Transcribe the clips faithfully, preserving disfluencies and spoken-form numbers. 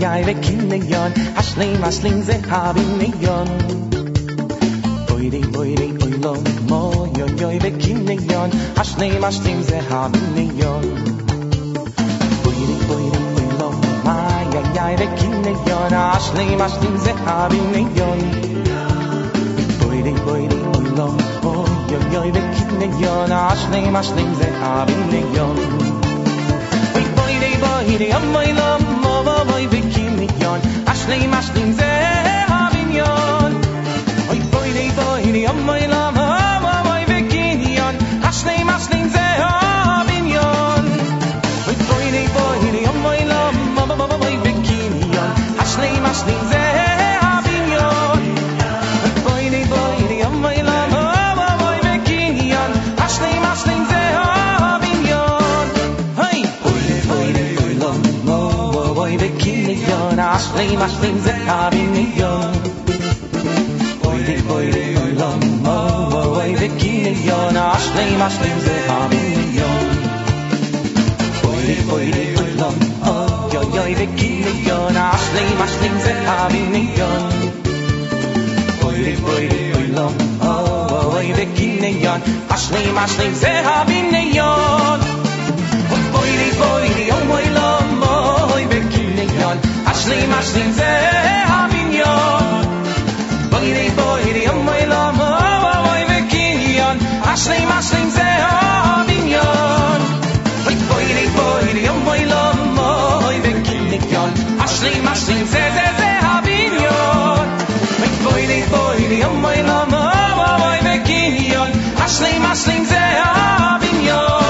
ay ay ve kinneyon ashlim ashlim ze habinneyon boyri boyri oilom mo yo yo ve kinneyon ashlim ashlim ze habinneyon boyri boyri oilom ma ay ay ve kinneyon ashlim ashlim ze habinneyon boyri boyri oilom mo yo yo ve kinneyon ashlim ashlim ze habinneyon boyri boyri oilom mo boy ve kinneyon ashlim ashlim ze habinneyon oy boyri boyri oilom mo boy ve kinneyon ashlim ashlim ze habinneyon oy boyri boyri oilom mo boy ve kinneyon ashlim ashlim ze habinneyon oy boyri boyri oilom mo boy ve kinneyon ashlim ashlim ze habinneyon hey boyri boyri oilom mo boy ve kinneyon ashlim ashlim ze habinneyon boyri boyri oilom mo boy ve kinneyon ashlim ashlim ze habinneyon boyri boyri oilom yo yo ve kinneyon ashlim ashlim ze habinneyon boyri boyri oilom boy ve kinneyon ashlim ashlim ze habinneyon boyri boyri oilom boy ve kinneyon ashlim ashlim ze habinneyon boyri boyri oilom boy ve kinneyon ashlim ashlim ze habinneyon boyri boyri oilom boy ve kinneyon ashlim ashlim ze ze ze habinneyon boyri boyri oilom boy ve kinneyon ashlim ashlim ze habinneyon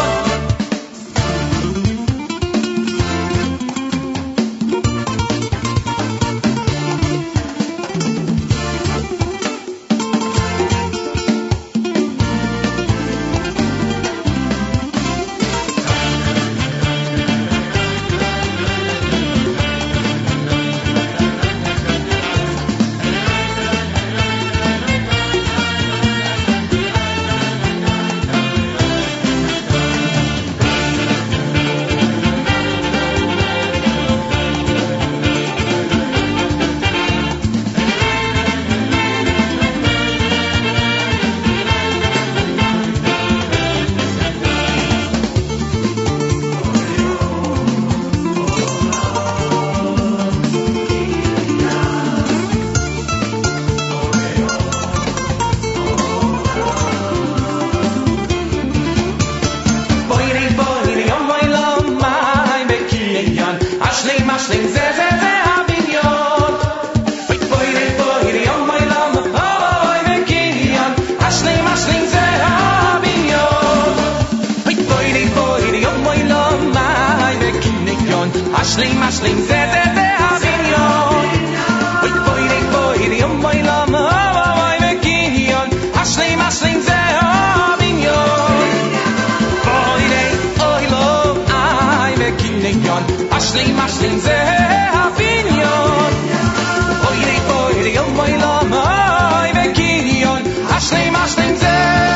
ashlim ashlim ze ze ze habinneyon oy boyri boyri oilom boy ve kinneyon ashlim ashlim ze habinneyon boyri oilom ay ve kinneyon ashlim ashlim ze habinneyon boyri boyri oilom boy ve kinneyon ashlim ashlim ze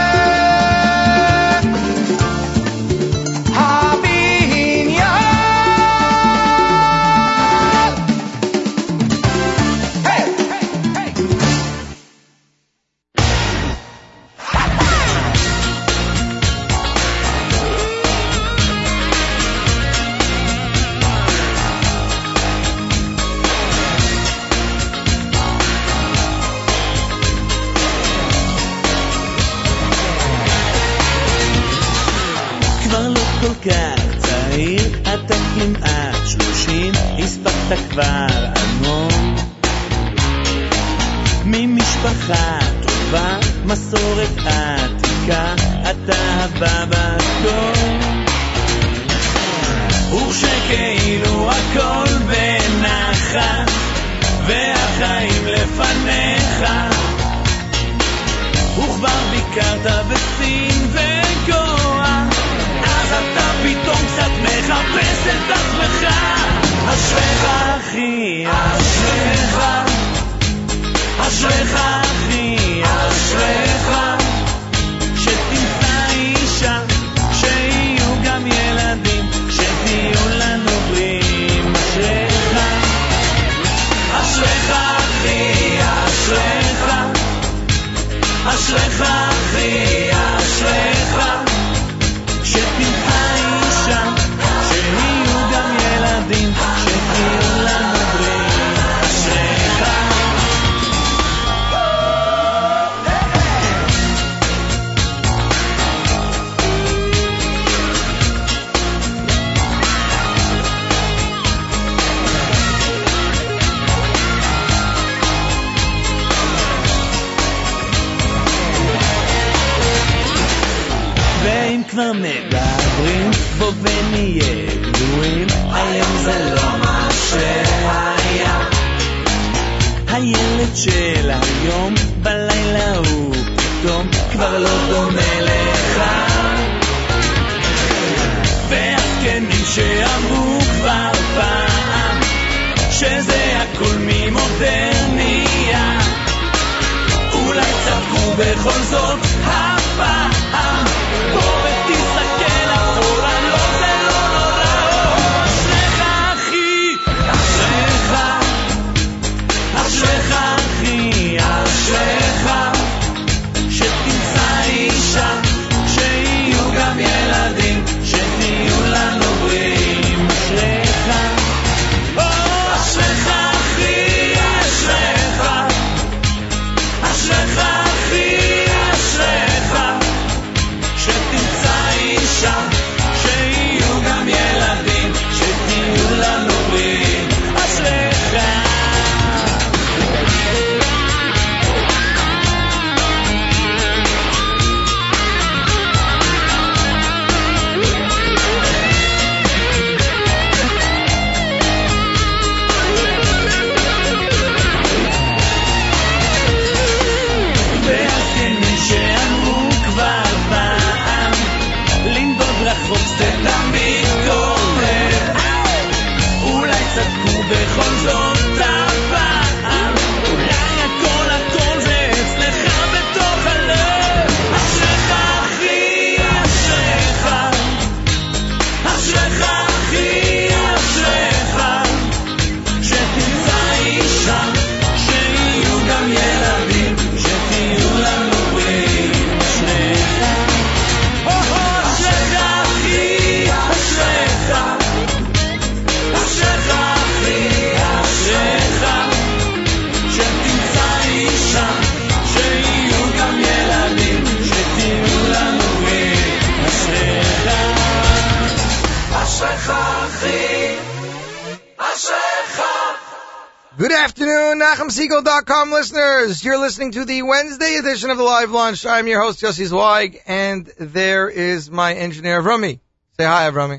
כבר עמון ממשפחה טובה מסורת עתיקה אתה הבא בתור וכשכאילו הכל בנחת והחיים לפניך וכבר ביקרת בסין וגואה אז אתה פתאום קצת מחפש את עצמך אשריך אחי, אשריך אשריך אחי, אשריך שתמצא אישה שיהיו גם ילדים שתהיו לנו בריאים אשריך מדברים בו ונהיה גרועים היום זה לא מה שהיה הילד של היום בלילה הוא פתאום כבר לא דומה לך והזקנים שאמרו כבר פעם שזה הכל ממודרניה אולי צדקו בכל זאת הפעם בוא ותסתכל אחורה לא זה לא נורא אשריך אחי אשריך אשריך אחי אשריך שתמצא אישה שיהיו גם ילדים שתהיו לנו בריאים אשריך אשריך אחי אשריך אשריך אחי אשריך שתמצא אישה שיהיו גם ילדים שתהיו לנו בריאים אשריך רחוק זה תמיד קורה אולי צדקו בכל זאת הפעם אולי הכל הכל זה אצלך בתוך הלב אשריך אחי אשריך אשריך אחי אשריך שתמצא אישה שיהיו גם ילדים שתהיו לנו בריאים אשריך אשריך אשריך אשריך אחי אשריך שתמצא אישה שיהיו גם ילדים שתהיו לנו בריאים אשריך אשריך אחי אשריך. Good afternoon, Nachum Segal dot com listeners. You're listening to the Wednesday edition of the Live Lunch. I'm your host, Yossi Zweig, and there is my engineer, Avrami. Say hi, Avrami.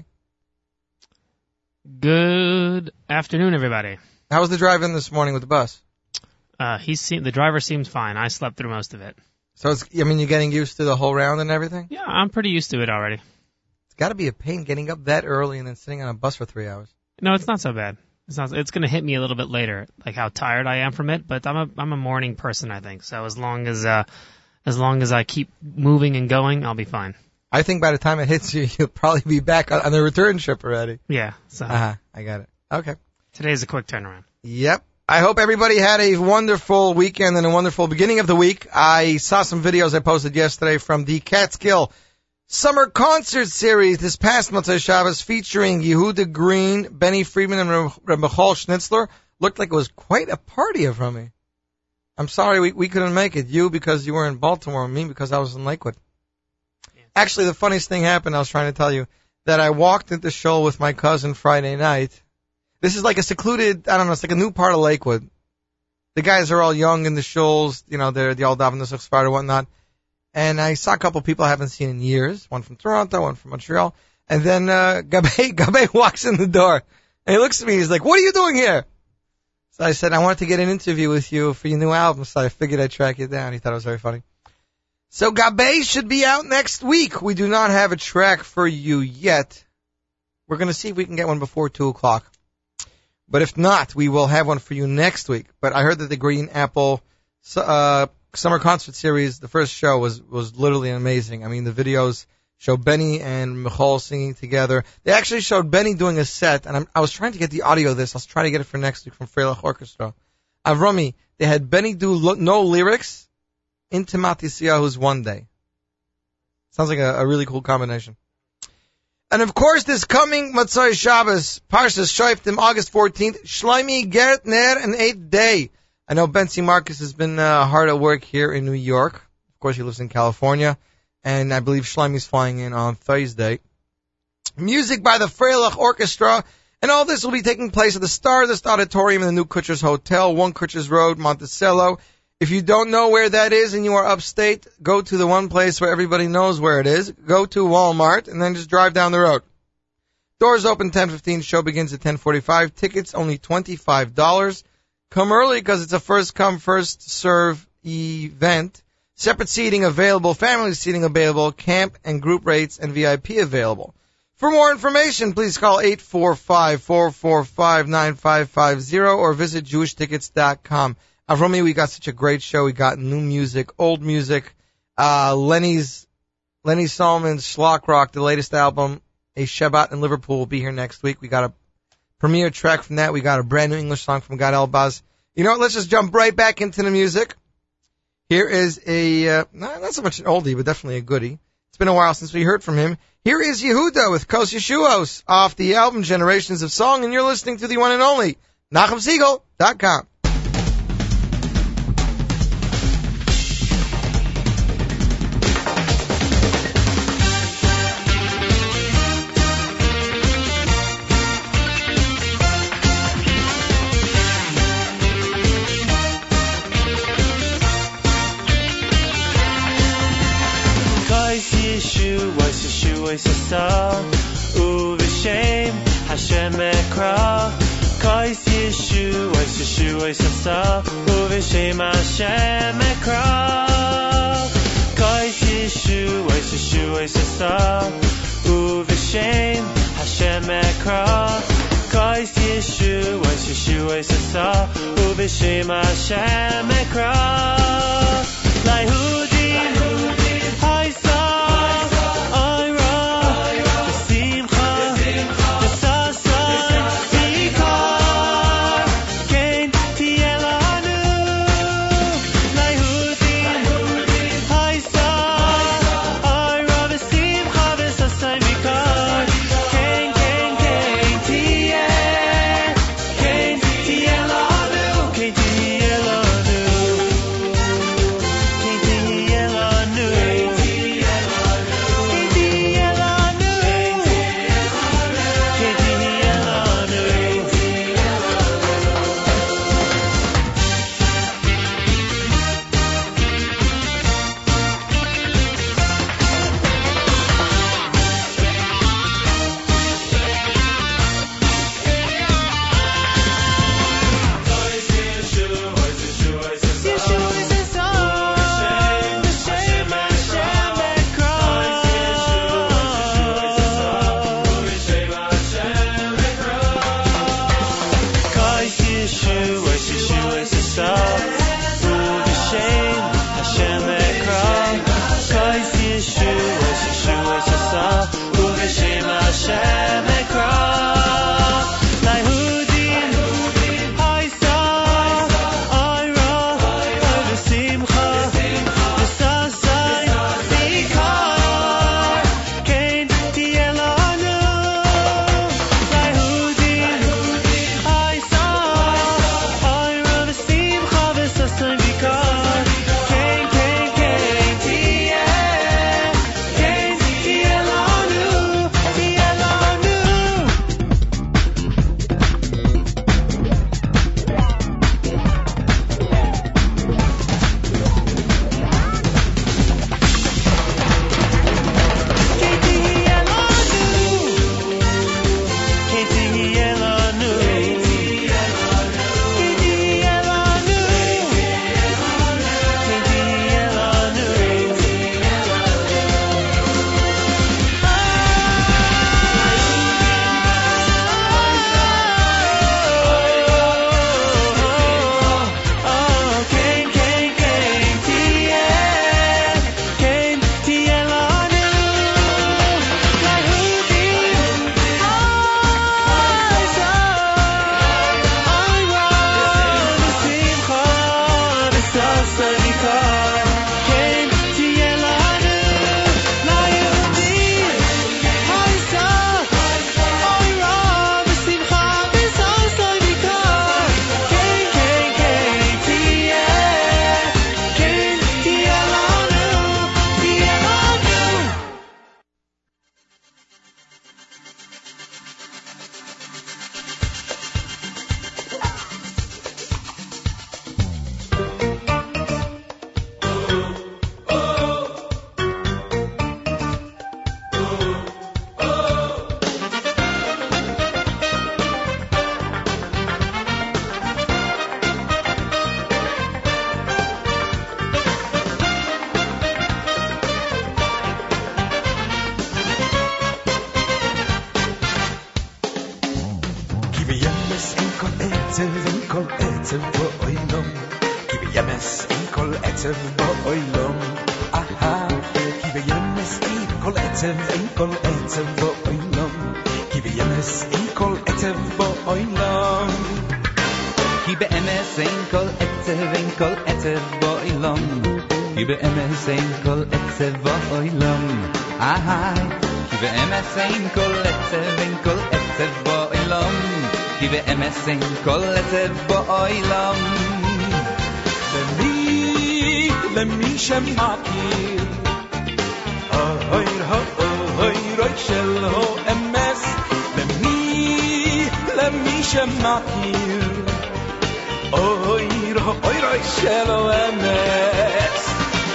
Good afternoon, everybody. How was the drive-in this morning with the bus? Uh, he seemed, the driver seems fine. I slept through most of it. So, it's, I mean, you're getting used to the whole round and everything? Yeah, I'm pretty used to it already. It's got to be a pain getting up that early and then sitting on a bus for three hours. No, it's not so bad. It's not. It's going to hit me a little bit later, like how tired I am from it. But I'm a I'm a morning person, I think. So as long as uh, as long as I keep moving and going, I'll be fine. I think by the time it hits you, you'll probably be back on the return trip already. Yeah. So. Uh-huh. I got it. Okay. Today's a quick turnaround. Yep. I hope everybody had a wonderful weekend and a wonderful beginning of the week. I saw some videos I posted yesterday from the Catskill Summer Concert Series this past Motzei Shabbos featuring Yehuda Green, Benny Friedman, and Reb Michal Schnitzler. Looked like it was quite a party of me. I'm sorry we, we couldn't make it. You because you were in Baltimore and me because I was in Lakewood. Actually, the funniest thing happened, I was trying to tell you, that I walked into Shul with my cousin Friday night. This is like a secluded, I don't know, it's like a new part of Lakewood. The guys are all young in the Shuls, you know, they're the all daven nusach sfar and whatnot. And I saw a couple of people I haven't seen in years, one from Toronto, one from Montreal. And then uh, Gabe, Gabe walks in the door, and he looks at me, he's like, what are you doing here? So I said, I wanted to get an interview with you for your new album, so I figured I'd track you down. He thought it was very funny. So Gabe should be out next week. We do not have a track for you yet. We're going to see if we can get one before two o'clock. But if not, we will have one for you next week. But I heard that the Green Apple uh, Summer Concert Series, the first show, was, was literally amazing. I mean, the videos show Benny and Michal singing together. They actually showed Benny doing a set, and I'm, I was trying to get the audio of this. I was trying to get it for next week from Freilich Orchestra. Avrami, they had Benny do lo- no lyrics into Matisyahu's One Day. Sounds like a, a really cool combination. And of course, this coming Motzei Shabbos, Parshas Shoftim, August fourteenth, Shlomi Gertner, an eighth day. I know Bentzi Marcus has been uh, hard at work here in New York. Of course, he lives in California. And I believe Shlomi's flying in on Thursday. Music by the Freilich Orchestra. And all this will be taking place at the Stardust Auditorium in the new Kutcher's Hotel, One Kutcher's Road, Monticello. If you don't know where that is and you are upstate, go to the one place where everybody knows where it is. Go to Walmart and then just drive down the road. Doors open ten fifteen. Show begins at ten forty-five. Tickets only twenty-five dollars. Come early because it's a first-come, first-serve event. Separate seating available, family seating available, camp and group rates and V I P available. For more information, please call eight four five, four four five, nine five five zero or visit jewish tickets dot com. Avromi, we got such a great show. We got new music, old music, uh, Lenny's, Lenny Solomon's Schlock Rock, the latest album, A Shabbat in Liverpool, will be here next week. We got a premiere track from that. We got a brand new English song from Gad Elbaz. You know what? Let's just jump right back into the music. Here is a, uh, not, not so much an oldie, but definitely a goodie. It's been a while since we heard from him. Here is Yehuda with Kos Yeshuos off the album Generations of Song, and you're listening to the one and only Nachum Siegel dot com. Uv'shem Hashem ekra Kais Yeshu Ois Yeshu Ois Asa Uv'shem Hashem ekra Kais Yeshu Ois Yeshu Ois Asa Uv'shem Hashem ekra Kais Yeshu Ois Yeshu Ois Asa Uv'shem Hashem ekra Laihudim Haisa Can't עצב, אין כל עצב באוילום, כי בימס אין כל עצב באוילום. אהה, כי בימס אין כל עצב, אין כל עצב באוילום, כי בימס אין כל עצב באוילום. כי באמס אין כל עצב, אין כל עצב באוילום, כי באמס אין כל עצב באוילום. אהה, כי באמס אין כל עצב, אין כל עצב באוילום, כי באמס אין כל עצב באוילום. למי, למי שמכיר, אוי אוי אוי של האמס, למי, למי שמכיר, אוי אוי אוי של האמס,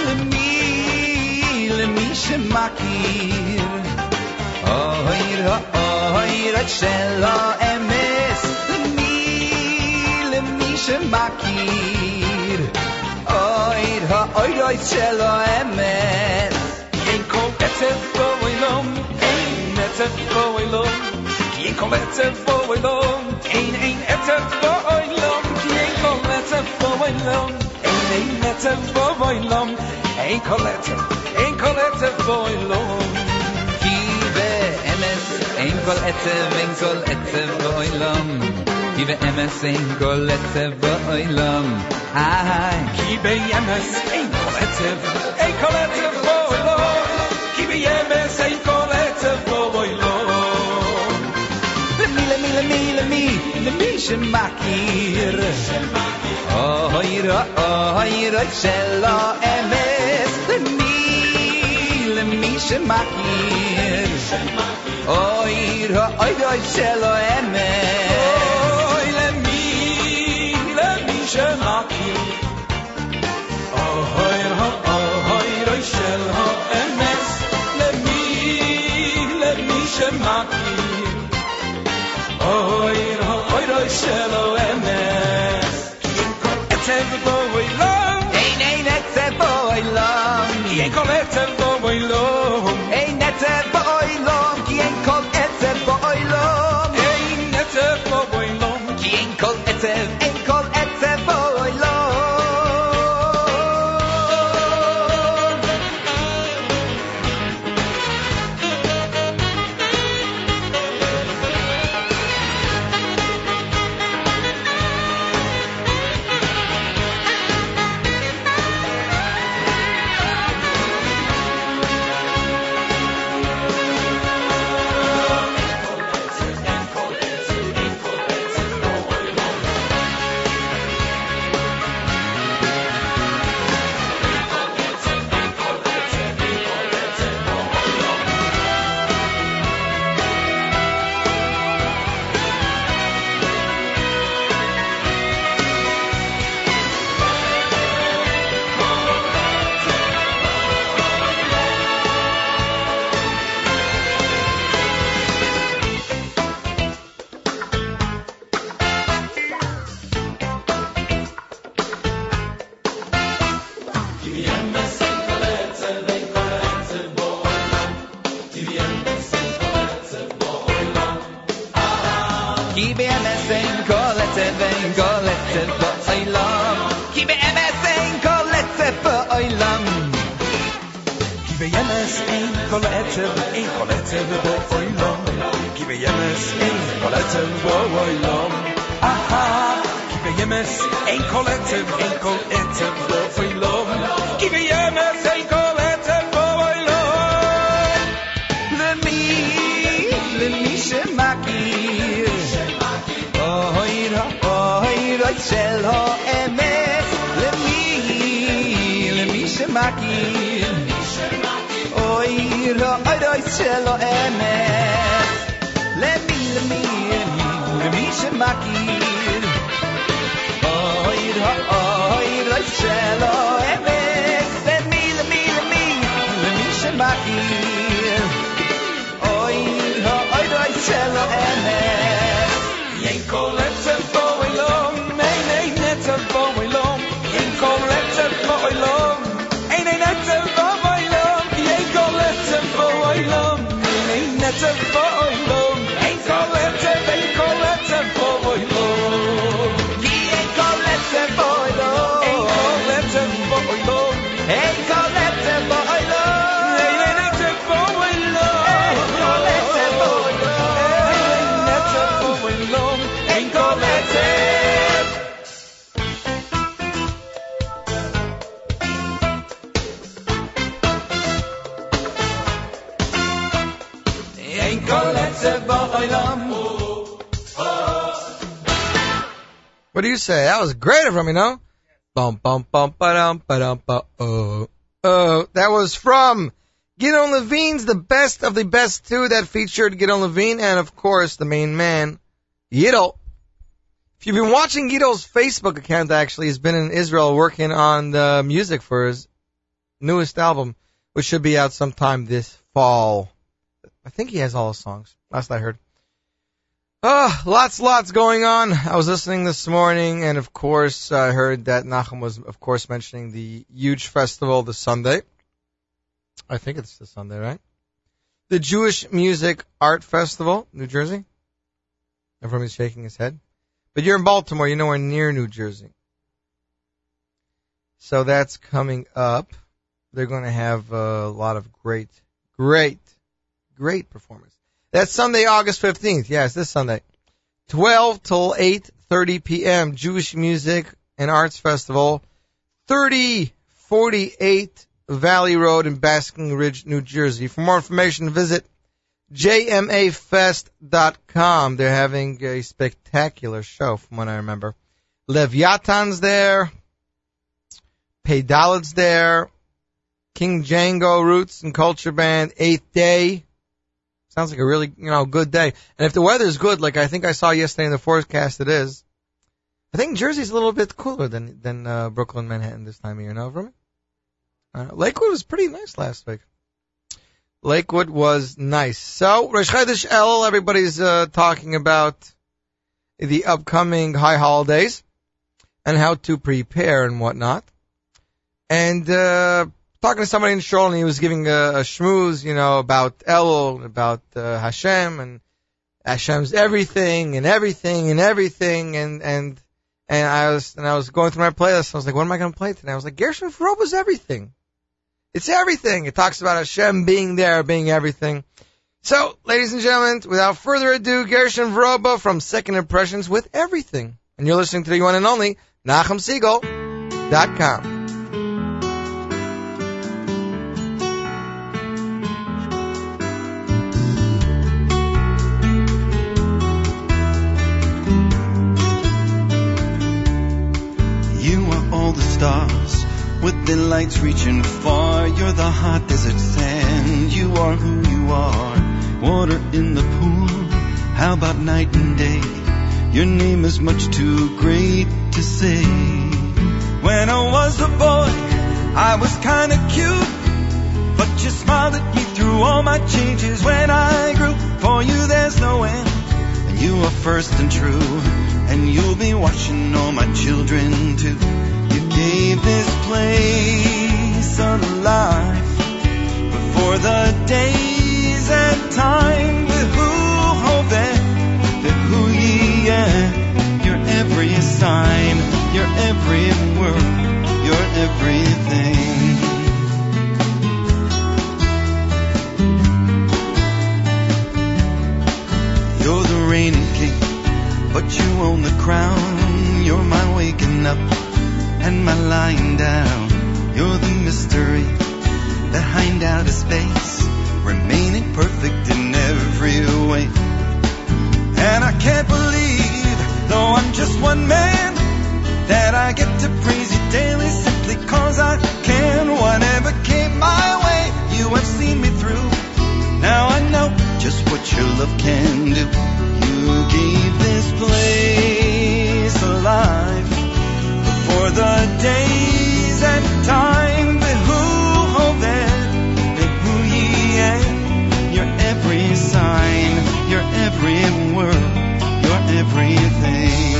למי, למי שמכיר, אוי אוי אוי של האמס, למי, למי שמכיר, אוי אוי אוי של האמס. אין כל עצב באוילום, אין עצב באוילום, כי אין כל עצב באוילום, אין אין עצב באוילום, כי אין כל עצב באוילום, אין אין עצב באוילום, אין כל עצב, אין כל עצב באוילום. כי באמס אין כל עצב, אין כל עצב באוילום, כי באמס אין כל עצב באוילום. כי בימס אין כל עצב, אין כל עצב באוילום, כי בימס אין כל עצב באוילום. למי, למי, למי, למי, למי שמכיר, אוי אוי אוי של האמס, למי, למי שמכיר, אוי אוי אוי של האמס. אוי למי, למי שמכיר, אוי אוי אוי של האמס, למי, למי שמכיר, אוי אוי אוי של האמס. כי אין כל עצב באוילום, אין אין עצב באוילום, כי אין כל עצב באוילום, אין עצב באוילום, כי אין כל עצב באוילום, אין עצב באוילום, כי אין כל עצב, אין כל עצב באוילום. כי באמס אין כל עצב, אין כל עצב באוילום, כי באמס אין כל עצב באוילום. כי בימס אין כל עצב, אין כל עצב באוילום, כי בימס אין כל עצב באוילום. אהה, כי בימס אין כל עצב, אין כל עצב באוילום, כי בימס אין כל עצב באוילום. למי, למי שמכיר, אוי אוי אוי של האמס, למי, למי שמכיר, אוי אוי אוי של האמס, למי, למי, למי שמכיר, אוי אוי אוי של האמס, למי, למי, למי, למי שמכיר, אוי אוי אוי של האמס. אין כל עצב באוילום, אין אין עצב באוילום, אין כל עצב באוילום, אין אין עצב באוילום, אין כל עצב באוילום, אין אין עצב באוילום, אין כל עצב, אין כל עצב באוילום. What do you say? That was great of him, you know? Bum, bum, bum, ba-dum, ba-dum, ba, oh, oh. That was from Gideon Levine's The Best of the Best two that featured Gideon Levine and, of course, the main man, Yidel. If you've been watching Yiddel's Facebook account, actually, he's been in Israel working on the music for his newest album, which should be out sometime this fall. I think he has all his songs, last I heard. Oh, lots, lots going on. I was listening this morning, and of course, I heard that Nachum was, of course, mentioning the huge festival this Sunday. I think it's this Sunday, right? The Jewish Music Art Festival, New Jersey. Everyone's shaking his head. But you're in Baltimore, you're nowhere near New Jersey. So that's coming up. They're going to have a lot of great, great, great performers. That's Sunday, August fifteenth. Yes, this Sunday. twelve till eight thirty p.m. Jewish Music and Arts Festival. thirty forty-eight Valley Road in Basking Ridge, New Jersey. For more information, visit j m a fest dot com. They're having a spectacular show, from what I remember. Leviathan's there. Pedalit's there. King Django, Roots and Culture Band, Eighth Day. Sounds like a really, you know, good day. And if the weather's good, like I think I saw yesterday in the forecast it is, I think Jersey's a little bit cooler than than uh, Brooklyn, Manhattan this time of year, no, for me? Uh, Lakewood was pretty nice last week. Lakewood was nice. So, Rosh Chodesh El, everybody's uh, talking about the upcoming high holidays and how to prepare and whatnot. And, uh, talking to somebody in Shul, and he was giving a, a schmooze, you know, about Elul, about uh, Hashem, and Hashem's everything, and everything, and everything, and, and, and I was, and I was going through my playlist, I was like, what am I going to play today? I was like, Gershon Froba's everything. It's everything. It talks about Hashem being there, being everything. So, ladies and gentlemen, without further ado, Gershon Froba from Second Impressions with Everything. And you're listening to the one and only Nachum Segal dot com. The stars with the lights reaching far. You're the hot desert sand. You are who you are. Water in the pool. How about night and day? Your name is much too great to say. When I was a boy, I was kinda cute, but you smiled at me through all my changes. When I grew, for you there's no end, and you are first and true, and you'll be watching all my children too. Gave this place alive before the days and time. Behu hoveh, behu yeh. You're every sign, you're every word, you're everything. You're the reigning king, but you own the crown. You're my waking up and my lying down. You're the mystery behind outer space, remaining perfect in every way. And I can't believe, though I'm just one man, that I get to praise you daily simply cause I can. Whatever came my way, you have seen me through. Now I know just what your love can do. You gave this place alive for the days and time. Behu hoveh, behu yeh. You're every sign, you're every word, you're everything.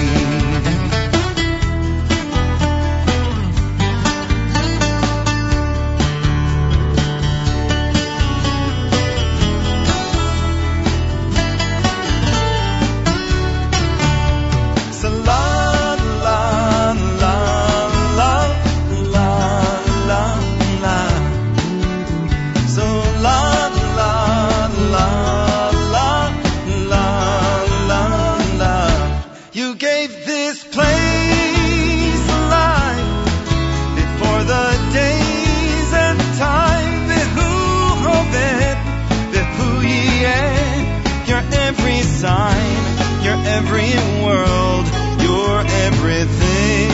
Sign, you're every world, you're every everything.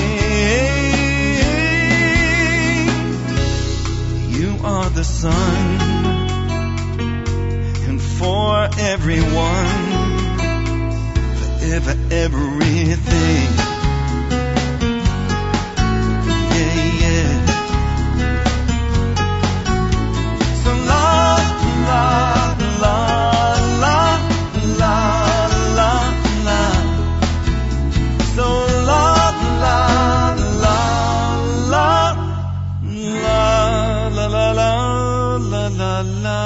You are the sun, and for everyone, forever everything. Yeah, yeah. So la la la la la la la. So la la la la la la la la la la.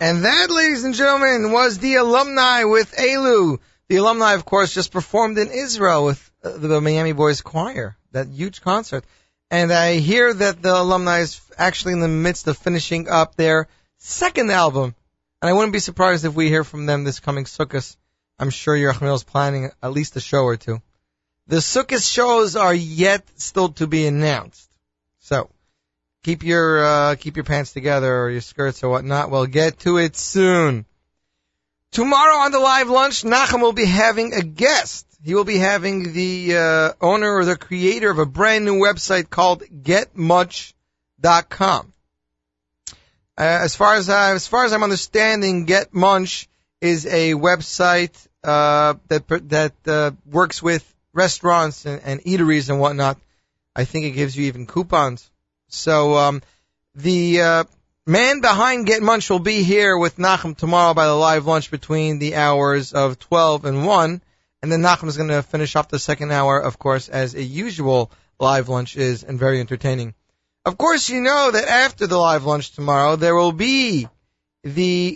And that, ladies and gentlemen, was the alumni with Elu. The alumni, of course, just performed in Israel with uh, the Miami Boys Choir, that huge concert. And I hear that the alumni is actually in the midst of finishing up their second album. And I wouldn't be surprised if we hear from them this coming Sukkot. I'm sure Yerachmiel is planning at least a show or two. The Sukkot shows are yet still to be announced. So, keep your uh, keep your pants together or your skirts or whatnot. We'll get to it soon. Tomorrow on the live lunch, Nachum will be having a guest. He will be having the uh, owner or the creator of a brand new website called get much dot com. Uh, as far as I, as far as I'm understanding, Get Munch is a website uh, that that uh, works with restaurants and, and eateries and whatnot. I think it gives you even coupons. So um, the uh, man behind Get Munch will be here with Nachum tomorrow by the live lunch between the hours of twelve and one. And then Nachum is going to finish off the second hour, of course, as a usual live lunch is, and very entertaining. Of course, you know that after the live lunch tomorrow, there will be the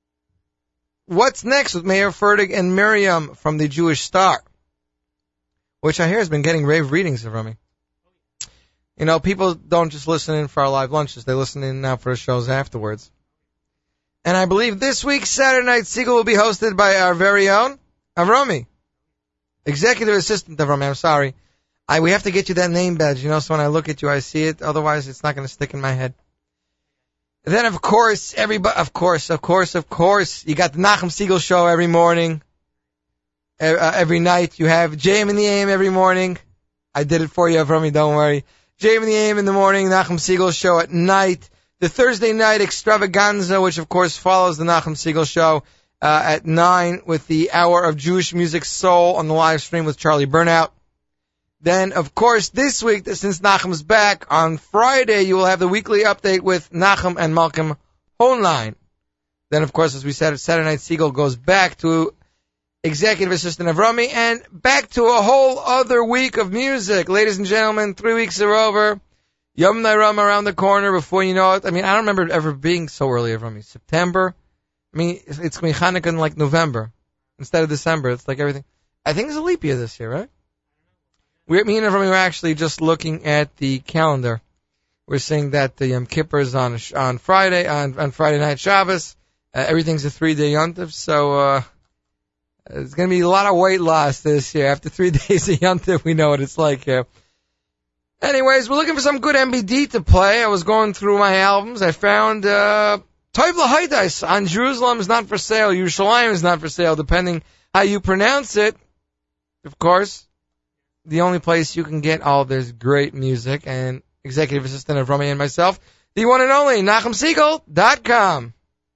What's Next with Mayor Fertig and Miriam from the Jewish Star, which I hear has been getting rave readings from me. You know, people don't just listen in for our live lunches. They listen in now for the shows afterwards. And I believe this week, Saturday Night Siegel will be hosted by our very own Avrami, executive assistant of Avrami. I'm sorry. I, we have to get you that name badge, you know, so when I look at you, I see it. Otherwise, it's not going to stick in my head. And then, of course, everybody, of course, of course, of course, you got the Nachum Siegel show every morning. Uh, every night. You have J M in the A M every morning. I did it for you, Avrami, don't worry. J M in the A M in the morning, Nachum Siegel show at night. The Thursday night extravaganza, which, of course, follows the Nachum Siegel show uh, at nine with the Hour of Jewish Music Soul on the live stream with Charlie Burnout. Then, of course, this week, since Nachum's back, on Friday, you will have the weekly update with Nachum and Malcolm Hohenlein. Then, of course, as we said, Saturday Night Siegel goes back to executive assistant of Rami, and back to a whole other week of music. Ladies and gentlemen, three weeks are over. Yom Nairam around the corner before you know it. I mean, I don't remember it ever being so early of Rami. September? I mean, it's, it's going to be Hanukkah in like November instead of December. It's like everything. I think it's a leap year this year, right? We, me and Avrami were actually just looking at the calendar. We're seeing that the Yom Kippur is on on Friday, on, on Friday night Shabbos. Uh, everything's a three-day Yontif, so uh, it's going to be a lot of weight loss this year. After three days of Yontif, we know what it's like here. Anyways, we're looking for some good M B D to play. I was going through my albums. I found uh, Toiv L'Haidais on Jerusalem is not for sale. Yerushalayim is not for sale, depending how you pronounce it. Of course, the only place you can get all this great music, and executive assistant of Rami and myself, the one and only Nachum Siegel dot com.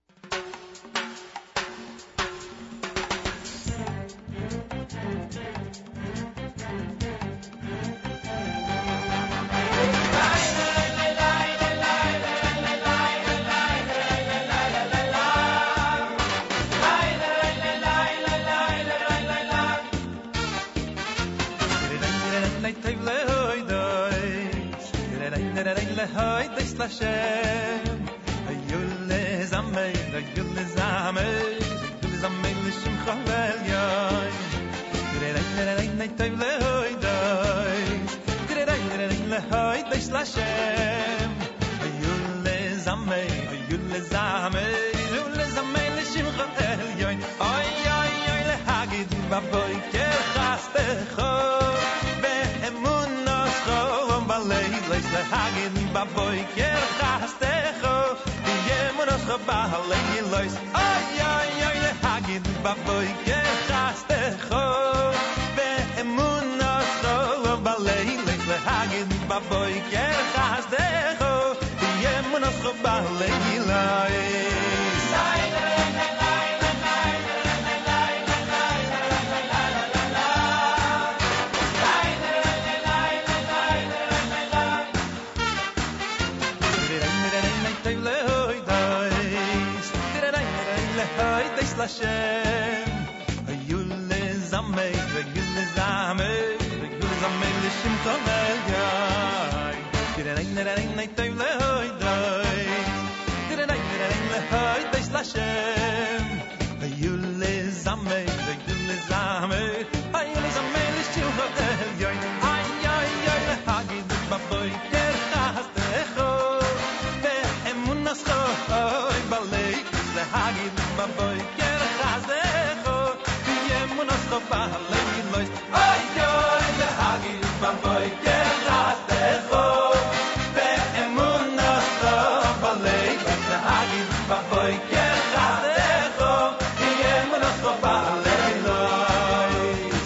Hashem, Ayul Zamei, Ayul Zamei, Ayul Zamei Lishim Chalel Yoy. Gerei gerei neitiv lehoidoy, gerei gerei lehoidoy Hashem, Ayul Zamei, Ayul Zamei, Ayul Zamei Lishim Chalel Yoy. Oy oy oy lehagid baboy kerchastecho, beemunos cholom balei lehagid baboy kerchastecho, beemunos balei lois. Oy oy oy lehagid baboy kerchastecho, beemunos cholom balei lehagid baboy kerchastecho, beemunos balei lois. Hashem, Ayul Zamei, Ayul Zamei, Ayul Zamei Lishim Chalel Yoy. Gerei gerei neitiv lehoidoy, gerei gerei lehoidoy Hashem. Hayule zame, hayule zame, hayule zame l'shuva elyon. Ay ay ay hagid baboy ker chastecho, ve'emunascho balei hagid baboy ker chastecho, ve'emunascho balei lois. Ay ay hagid baboy ker chastecho, ve'emunascho balei hagid baboy ker chastecho, ve'emunascho balei lois.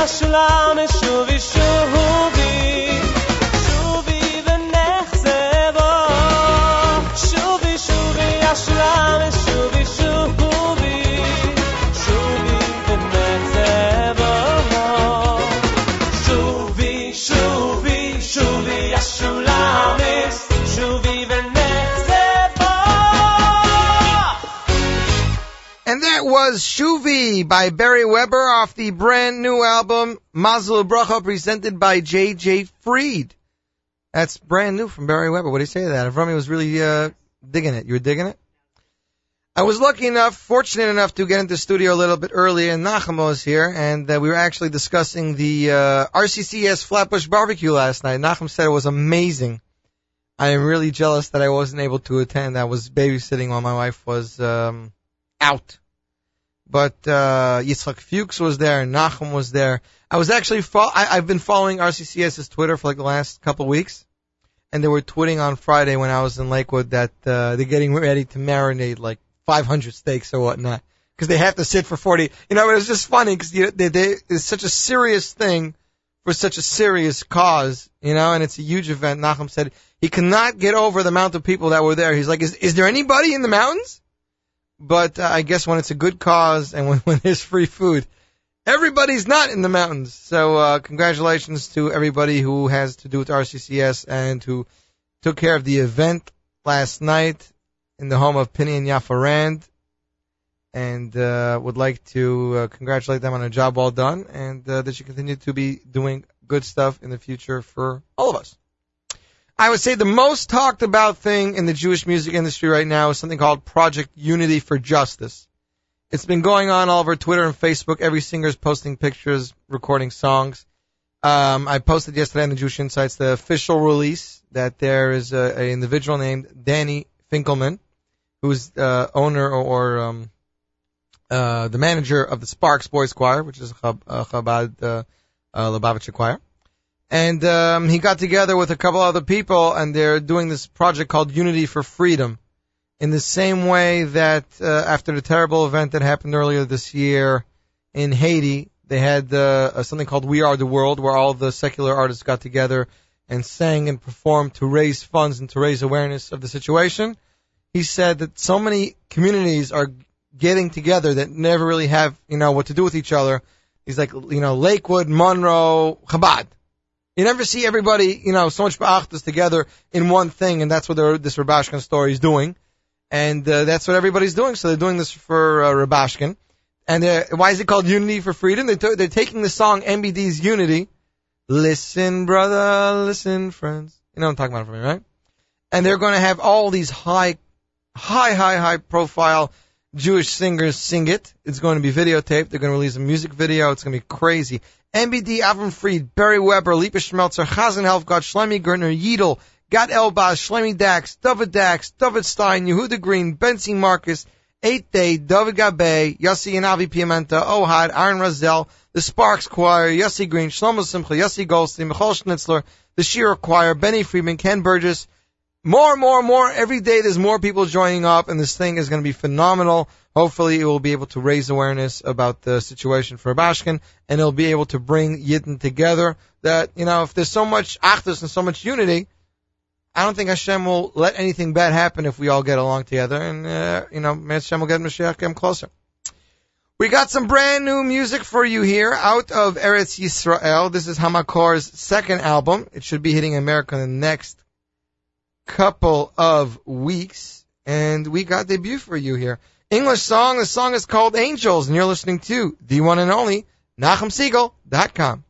השולם שובי שובי שובי ונחזבו שובי שובי השולם שובי שובי שובי ונחזבו שובי שובי שובי השולם שובי ונחזבו. And that was Shuvi by Barry Weber off the brand new album Mazel Bracha, presented by J J Freed. That's brand new from Barry Weber. What do you say to that? Avrami was really uh, digging it. You were digging it? I was lucky enough, fortunate enough to get into the studio a little bit early, and Nachum was here, and uh, we were actually discussing the uh, R C C S Flatbush barbecue last night. Nachum said it was amazing. I am really jealous that I wasn't able to attend. I was babysitting while my wife was um, out. But uh, Yitzchak Fuchs was there, and Nachum was there. I was actually fo- I, I've been following RCCS's Twitter for like the last couple of weeks, and they were tweeting on Friday when I was in Lakewood that uh, they're getting ready to marinate like five hundred steaks or whatnot, because they have to sit for forty. You know, it was just funny because you know, they, they, it's such a serious thing for such a serious cause, you know, and it's a huge event. Nachum said he cannot get over the amount of people that were there. He's like, is, is there anybody in the mountains? But uh, I guess when it's a good cause and when, when there's free food, everybody's not in the mountains. So uh, congratulations to everybody who has to do with R C C S and who took care of the event last night in the home of Penny and Yafa Rand. And uh, would like to uh, congratulate them on a job well done, and uh, that you continue to be doing good stuff in the future for all of us. I would say the most talked about thing in the Jewish music industry right now is something called Project Unity for Justice. It's been going on all over Twitter and Facebook. Every singer is posting pictures, recording songs. Um, I posted yesterday on the Jewish Insights the official release that there is a, an individual named Danny Finkelman, who's uh, owner or, or um, uh, the manager of the Sparks Boys Choir, which is a Chab- uh, Chabad uh, uh, Lubavitcher choir. And um, he got together with a couple other people, and they're doing this project called Unity for Freedom. In the same way that uh, after the terrible event that happened earlier this year in Haiti, they had uh, something called We Are the World, where all the secular artists got together and sang and performed to raise funds and to raise awareness of the situation. He said that so many communities are getting together that never really have, you know, what to do with each other. He's like, you know, Lakewood, Monroe, Chabad. You never see everybody, you know, so much ba'achdus together in one thing, and that's what the, this Rabashkin story is doing. And uh, that's what everybody's doing. So they're doing this for uh, Rabashkin. And uh, why is it called Unity for Freedom? They're, t- they're taking the song M B D's Unity. Listen, brother, listen, friends. You know what I'm talking about for me, right? And they're going to have all these high, high, high, high profile Jewish singers sing it. It's going to be videotaped. They're going to release a music video. It's going to be crazy. M B D, Avram Fried, Barry Weber, Lipa Schmelzer, Chazen Helfgott, Shlomi Gertner, Yidel, Gad Elbaz, Shlomi Dax, David Dax, David Stein, Yehuda Green, Benzi Marcus, Eight Day, David Gabe, Yossi and Avi Piamenta, Ohad, Aaron Razel, the Sparks Choir, Yossi Green, Shlomo Simcha, Yossi Goldstein, Michal Schnitzler, the Shira Choir, Benny Friedman, Ken Burgess. More and more and more. Every day there's more people joining up, and this thing is going to be phenomenal. Hopefully it will be able to raise awareness about the situation for Bashkin, and it'll be able to bring Yidden together. That, you know, if there's so much achdus and so much unity, I don't think Hashem will let anything bad happen if we all get along together, and, uh, you know, Hashem will get Mashiach come closer. We got some brand new music for you here out of Eretz Yisrael. This is Hamakor's second album. It should be hitting America in the next couple of weeks, and we got debut for you here. English song. The song is called Angels, and you're listening to the one and only Nachum Siegel dot com.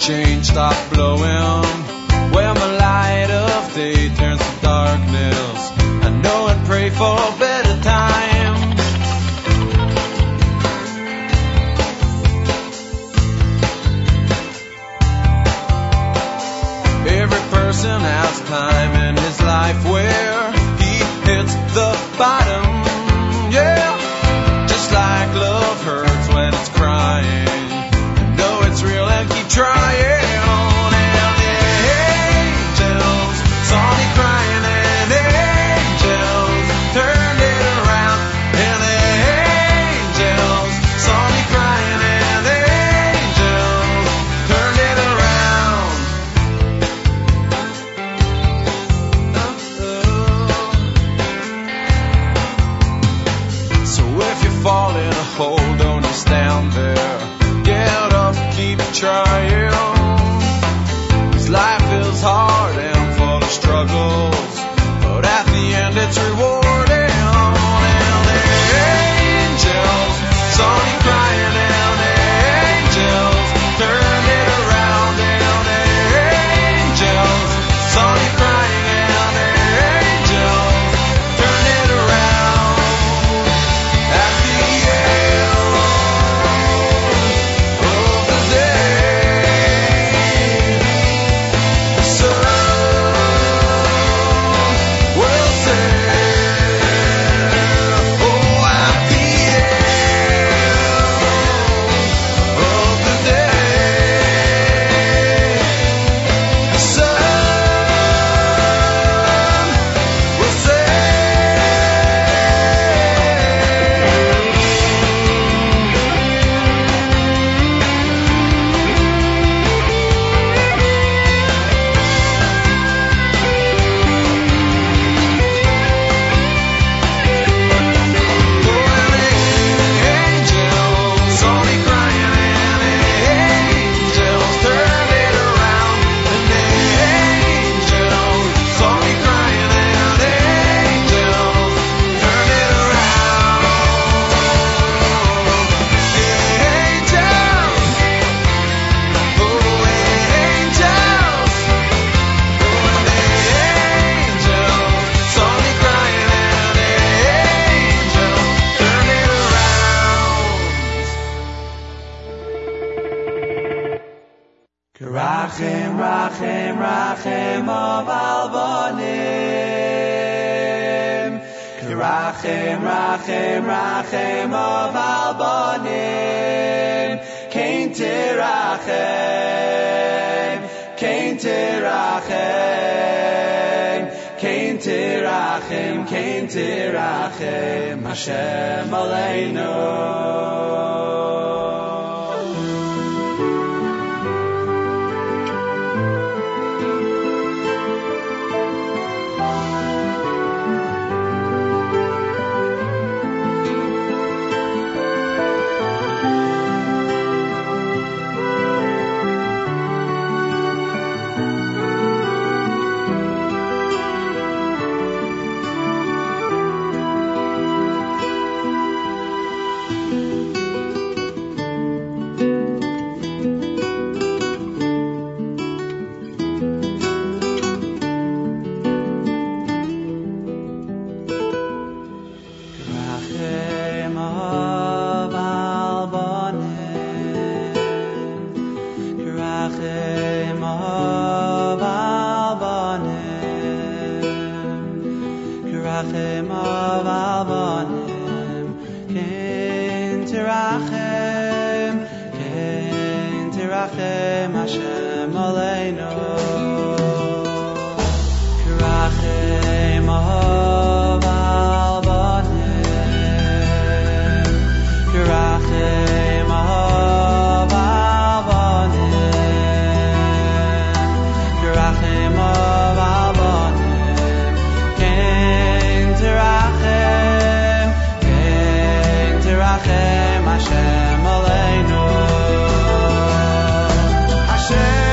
change stopped blowing, where my light of day turns to darkness. I know and pray for better times. Every person has time in his life where he hits the bottom. Yeah, just like love hurts when it's crying. Know it's real and keep trying. And the angels saw me crying, and the angels turned it around. And the angels saw me crying, and the angels turned it around. So if you fall in a hole, don't just stand there. Get up, keep trying. 'Cause life is hard and full of struggles, but at the end it's rewarding. And the angels saw me crying, and the angels turned it around. And the angels saw me crying, and the angels turned it around. At the end of the day, the sun will set. Oh, at the end of the day, the sun will angels saw me crying, and the angels turned it around. And the angels saw me crying, and the angels turned it around. Angels, oh angels, oh and the angels saw me crying, and the angels turned it around. Rachem, Rachem, Rachem of Albonim. Rachem, Rachem, Rachem of Albonim. Kain tirachem, Kain tirachem, Kain tirachem, Kain tirachem, Hashem Aleinu. Rachem of Albonim, Rachem of Albonim, Rachem of Albonim, Kain tirachem, Kain tirachem, Hashem Aleinu. Rachem of Albonim, Rachem of Albonim, Rachem of Albonim, Kain tirachem, Kain tirachem, Hashem Aleinu. Hashem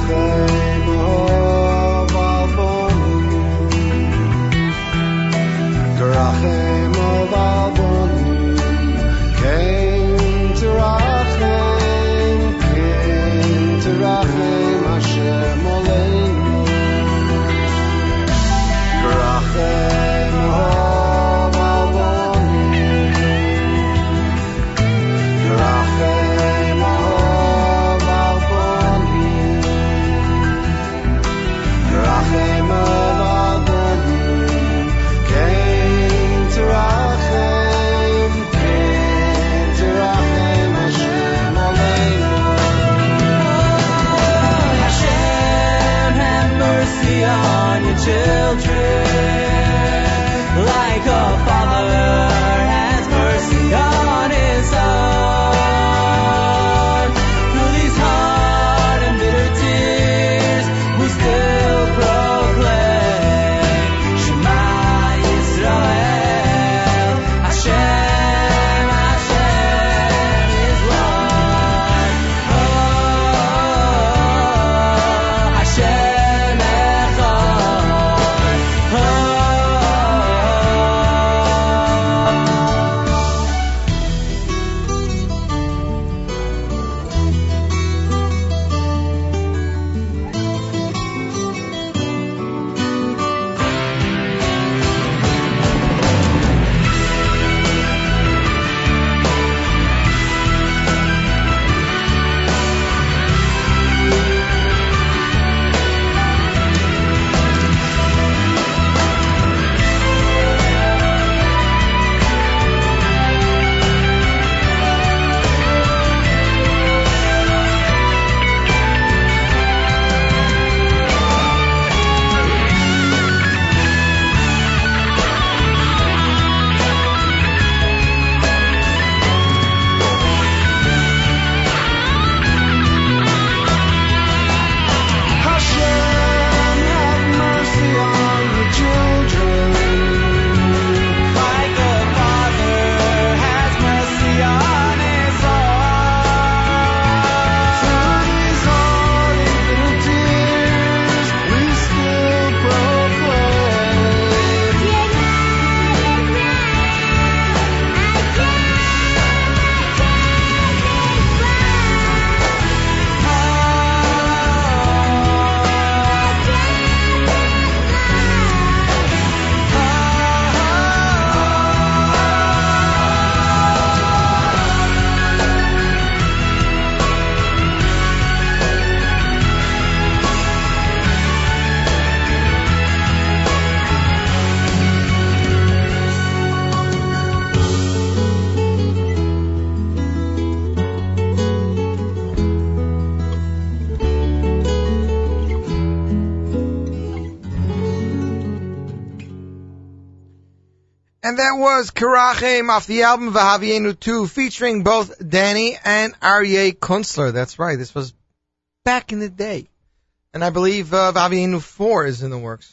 And that was Kirachem off the album Vahavienu two, featuring both Danny and Aryeh Kunstler. That's right, this was back in the day. And I believe uh, Vahavienu four is in the works.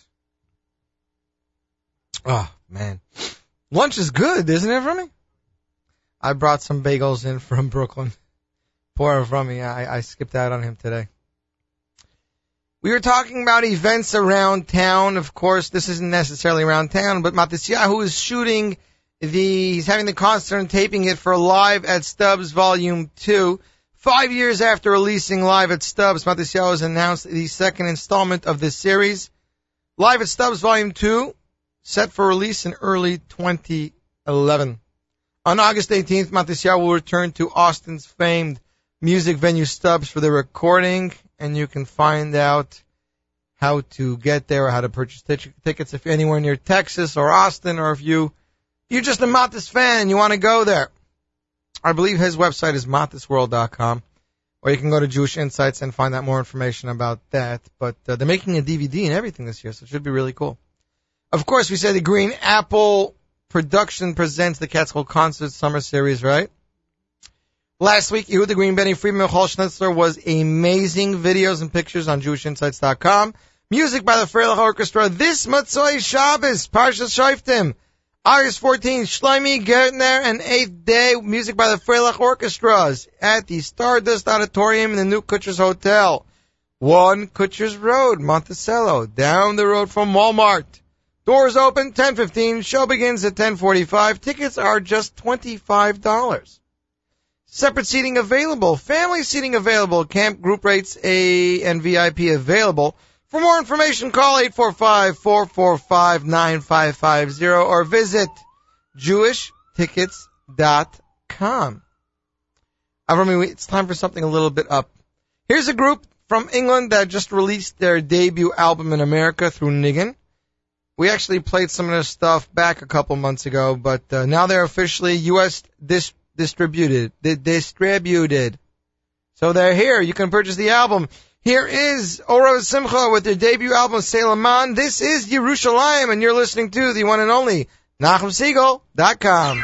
Oh, man. Lunch is good, isn't it, for me? I brought some bagels in from Brooklyn. Poor from me, I, I skipped out on him today. We were talking about events around town. Of course, this isn't necessarily around town, but Matisyahu is shooting the, he's having the concert and taping it for Live at Stubbs Volume two. Five years after releasing Live at Stubbs, Matisyahu has announced the second installment of this series. Live at Stubbs Volume two, set for release in early twenty eleven. On August eighteenth, Matisyahu will return to Austin's famed music venue Stubbs for the recording, and you can find out how to get there or how to purchase t- tickets if you're anywhere near Texas or Austin, or if you, you're just a Matis fan and you want to go there. I believe his website is matis world dot com, or you can go to Jewish Insights and find out more information about that. But uh, they're making a D V D and everything this year, so it should be really cool. Of course, we said the Green Apple production presents the Catskill Concert Summer Series, right? Last week, Yehuda Green, Benny Friedman, Michal Schnitzler was amazing videos and pictures on Jewish Insights dot com. Music by the Freilich Orchestra. This Motzei Shabbos, Parshas Shoftim. August fourteenth, Shlomi Gertner and Eighth Day. Music by the Freilich Orchestras at the Stardust Auditorium in the New Kutcher's Hotel. one Kutcher's Road, Monticello, down the road from Walmart. Doors open ten fifteen. Show begins at ten forty-five. Tickets are just twenty-five dollars. Separate seating available. Family seating available. Camp group rates A and V I P available. For more information, call eight four five, four four five, nine five five zero or visit jewish tickets dot com. Avrami, it's time for something a little bit up. Here's a group from England that just released their debut album in America through Niggin. We actually played some of their stuff back a couple months ago, but uh, now they're officially U S dis- distributed. Di- distributed. So they're here. You can purchase the album. Here is Ora Simcha with their debut album, Seilaman. This is Yerushalayim, and you're listening to the one and only Nachum Segal dot com.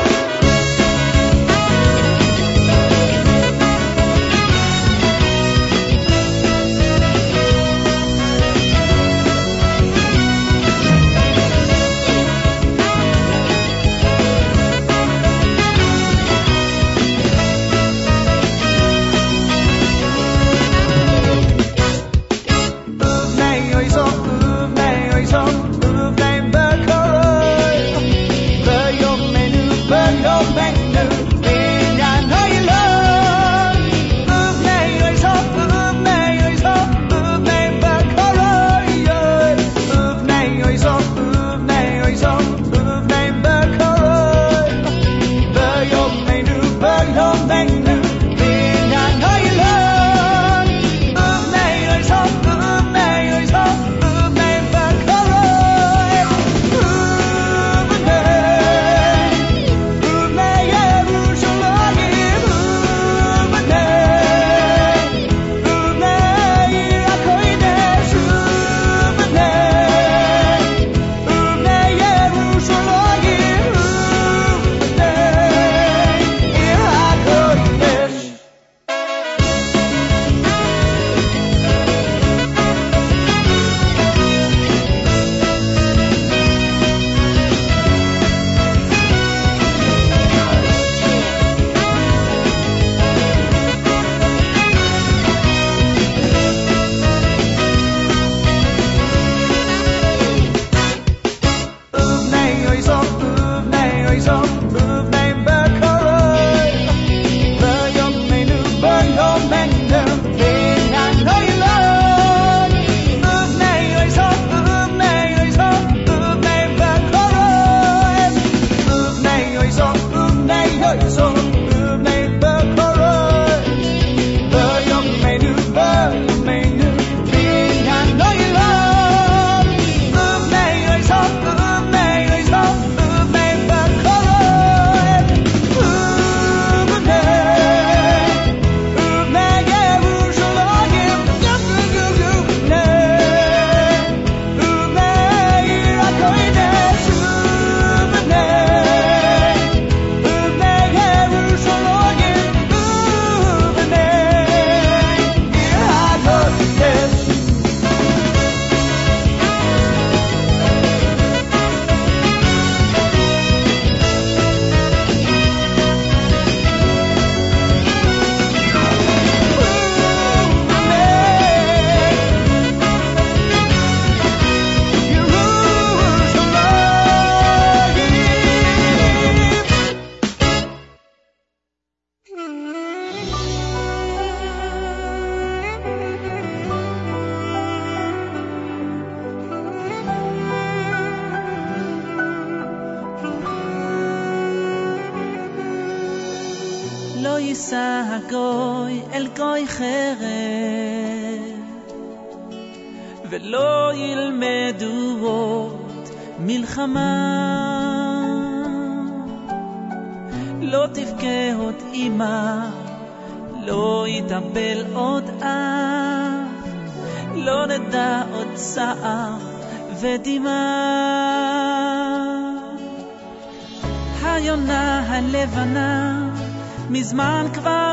מזמן כבר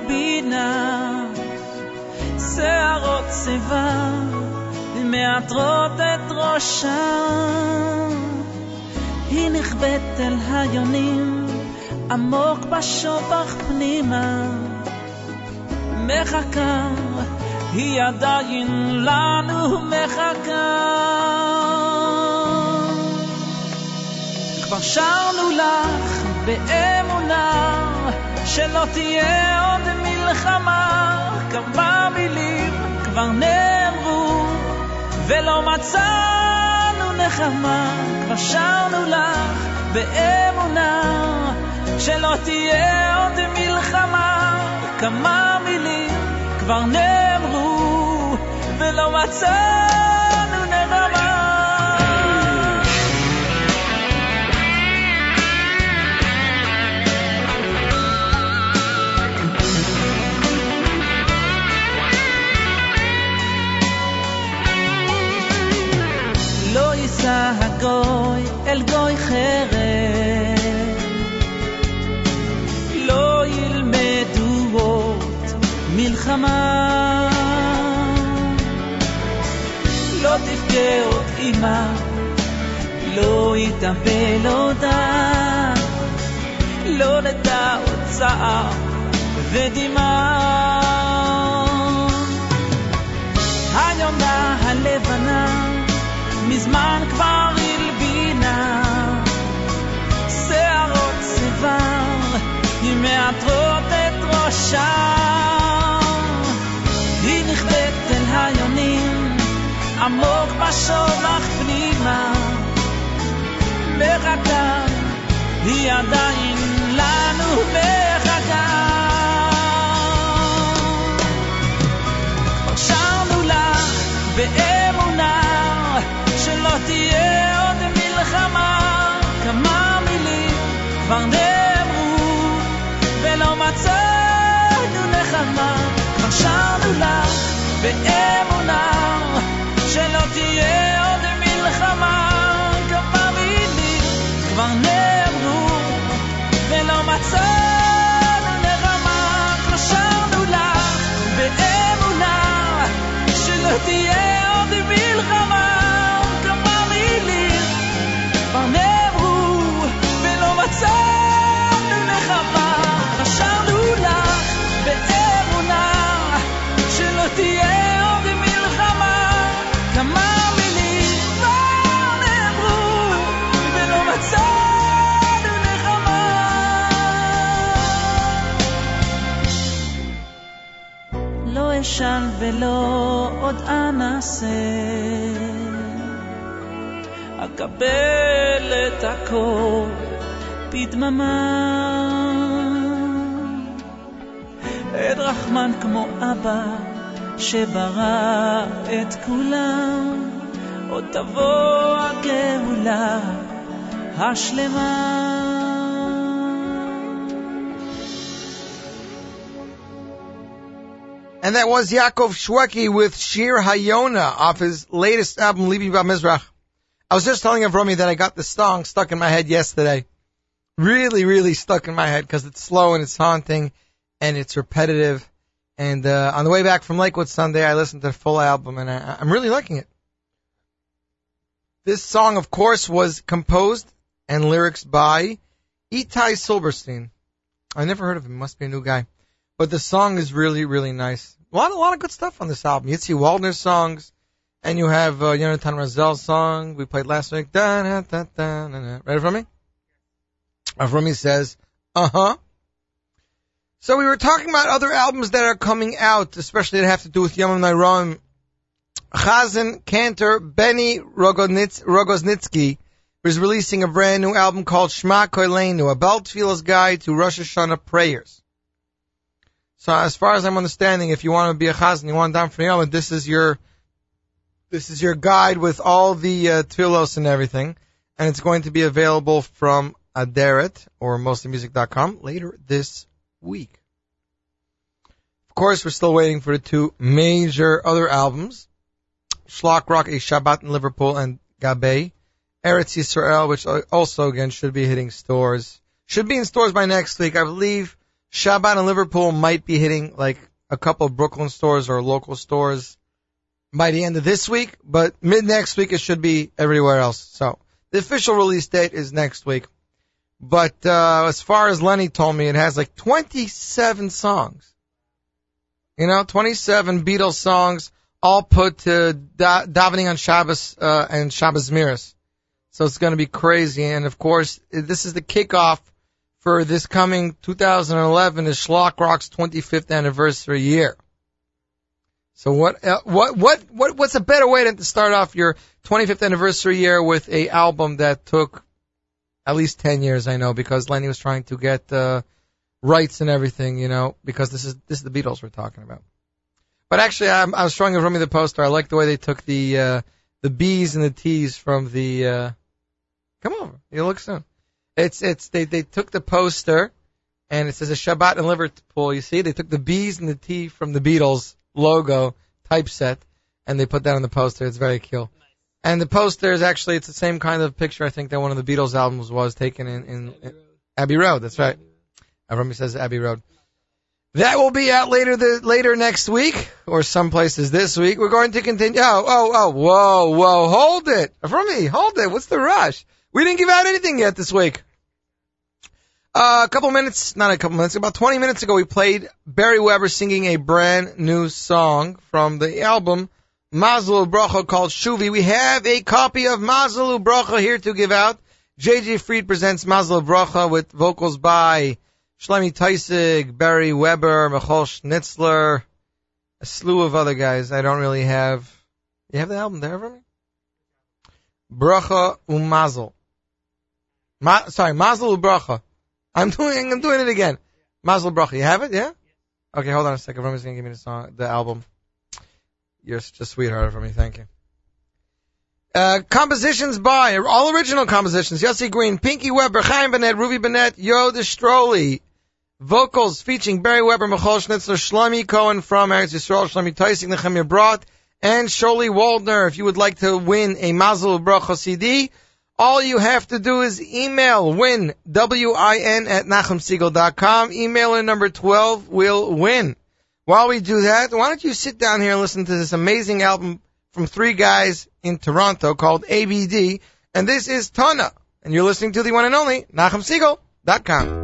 הלבינה שערות שיבה מעטרות את ראשה היא נכבאת אל היונים עמוק בשופח פנימה מחכה היא עדיין לנו מחכה. כבר שרנו לך באמונה שלא תהיה עוד מלחמה, כמה מילים כבר נאמרו ולא מצאנו נחמה. כבר שרנו לך באמונה שלא תהיה עוד מלחמה, כמה מילים כבר נאמרו ולא מצאנו נחמה. לא יישא הגוי אל גוי חרב, לא ילמדו עוד מלחמה, לא תבכה עוד אמא, לא יתאבל עוד אב, לא נדע עוד צער ודמעה. היונה הלבנה מזמן כבר הלבינה, שערות צבע היא מעטרות את ראשה, היא נכבדת אל היונים עמוק בשולח פנימה, מחכה היא עדיין לנו מחכה. כבר שרנו לך באמונה שלא תהיה עוד מלחמה, כמה מילים כבר נאמרו ולא מצאנו נחמה. כבר שרנו לך באמונה שלא תהיה עוד מלחמה, כמה מילים כבר נאמרו ולא מצאנו נחמה. כבר שרנו לך באמונה שלא תהיה עוד מלחמה, מצאנו נחמה. חשבנו לך באמונה שלא תהיה עוד מלחמה, כמה מילים כבר נאמרו ולא מצאנו נחמה. לא אשן ולא עוד אנסה, אקבל את הכל בדממה, את רחמן כמו אבא שברא את כולם, עוד תבוא הגאולה השלמה. And that was Yaakov Shweki with Shir Hayona off his latest album, Libi Bamizrach. I was just telling Avrami that I got the song stuck in my head yesterday. Really, really stuck in my head because it's slow and it's haunting and it's repetitive. And uh, on the way back from Lakewood Sunday, I listened to the full album and I, I'm really liking it. This song, of course, was composed and lyrics by Itai Silverstein. I never heard of him. Must be a new guy. But the song is really, really nice. A lot, a lot of good stuff on this album. Yitzi Waldner's songs, and you have uh, Yonatan Razel's song we played last week. Da, da, da, da, da, da. Ready for me? Avrami says, uh-huh. So we were talking about other albums that are coming out, especially that have to do with Yom Nairoim. Chazan Cantor Benny Rogoznitz, Rogoznitsky is releasing a brand new album called Shema Koilenu, a Bel Tfilas guide to Rosh Hashanah prayers. So as far as I'm understanding, if you want to be a chazan, you want to daven for Yom, this is your this is your guide with all the uh, tefillos and everything, and it's going to be available from Aderet or mostly music dot com later this week. Of course, we're still waiting for the two major other albums, Shlock Rock, A Shabbat in Liverpool, and Gabay, Eretz Yisrael, which also again should be hitting stores. Should be in stores by next week, I believe. Shabbat in Liverpool might be hitting like a couple of Brooklyn stores or local stores by the end of this week, but mid next week it should be everywhere else. So the official release date is next week. But uh, as far as Lenny told me, it has like twenty-seven songs. You know, twenty-seven Beatles songs, all put to da- davening on Shabbos uh, and Shabbos Miras. So it's going to be crazy. And, of course, this is the kickoff for this coming two thousand eleven, is Shlock Rock's twenty-fifth anniversary year. So what, uh, what, what, what, what's a better way than to start off your twenty-fifth anniversary year with a album that took at least ten years, I know, because Lenny was trying to get uh, rights and everything, you know, because this is this is the Beatles we're talking about. But actually, I'm, I was showing Rumi the poster. I like the way they took the uh, the B's and the T's from the. Uh, come over, you look soon. It's it's they they took the poster, and it says a Shabbat in Liverpool. You see, they took the B's and the T from the Beatles logo typeset, and they put that on the poster. It's very cool. And the poster is actually, it's the same kind of picture I think that one of the Beatles albums was taken in, in, in Abbey Road. That's right. Everybody says Abbey Road. That will be out later the later next week, or some places this week. We're going to continue. Oh, oh, oh, whoa, whoa, hold it. Rumi, hold it. What's the rush? We didn't give out anything yet this week. Uh, a couple minutes, not a couple minutes, about twenty minutes ago, we played Barry Weber singing a brand new song from the album Mazel U'Bracha called Shuvi. We have a copy of Mazel U'Bracha here to give out. J J Fried presents Mazel U'Bracha with vocals by Shlomi Teisig, Barry Weber, Michal Schnitzler, a slew of other guys I don't really have. You have the album there for me? Bracha U'Mazel. Ma- sorry, Mazel U'Bracha. I'm doing, I'm doing it again. Mazel Bracha. You have it? Yeah? Okay, hold on a second. Everyone's going to give me the song, the album. You're such a sweetheart for me. Thank you. Uh, compositions by, all original compositions. Yossi Green, Pinky Weber, Chaim Bennett, Ruvi Bennett, Yo Destroli. Vocals featuring Barry Weber, Michal Schnitzler, Shlomi Cohen from Eretz Yisrael, Shlomi Teisig, Nechemia Brot, and Sholi Waldner. If you would like to win a Mazel Bracha C D, all you have to do is email win, W I N, at Nachum Segal dot com. Emailer number twelve will win. While we do that, why don't you sit down here and listen to this amazing album from three guys in Toronto called A B D, and this is Tana, and you're listening to the one and only Nachum Segal dot com.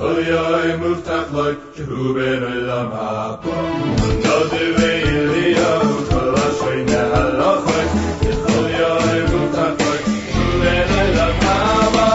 Kol yoy muftach loy shehu ben olam haba Nodeh ve'Eliyahu kol ashrei ne'alochoi Kol yoy muftach loy shehu ben olam haba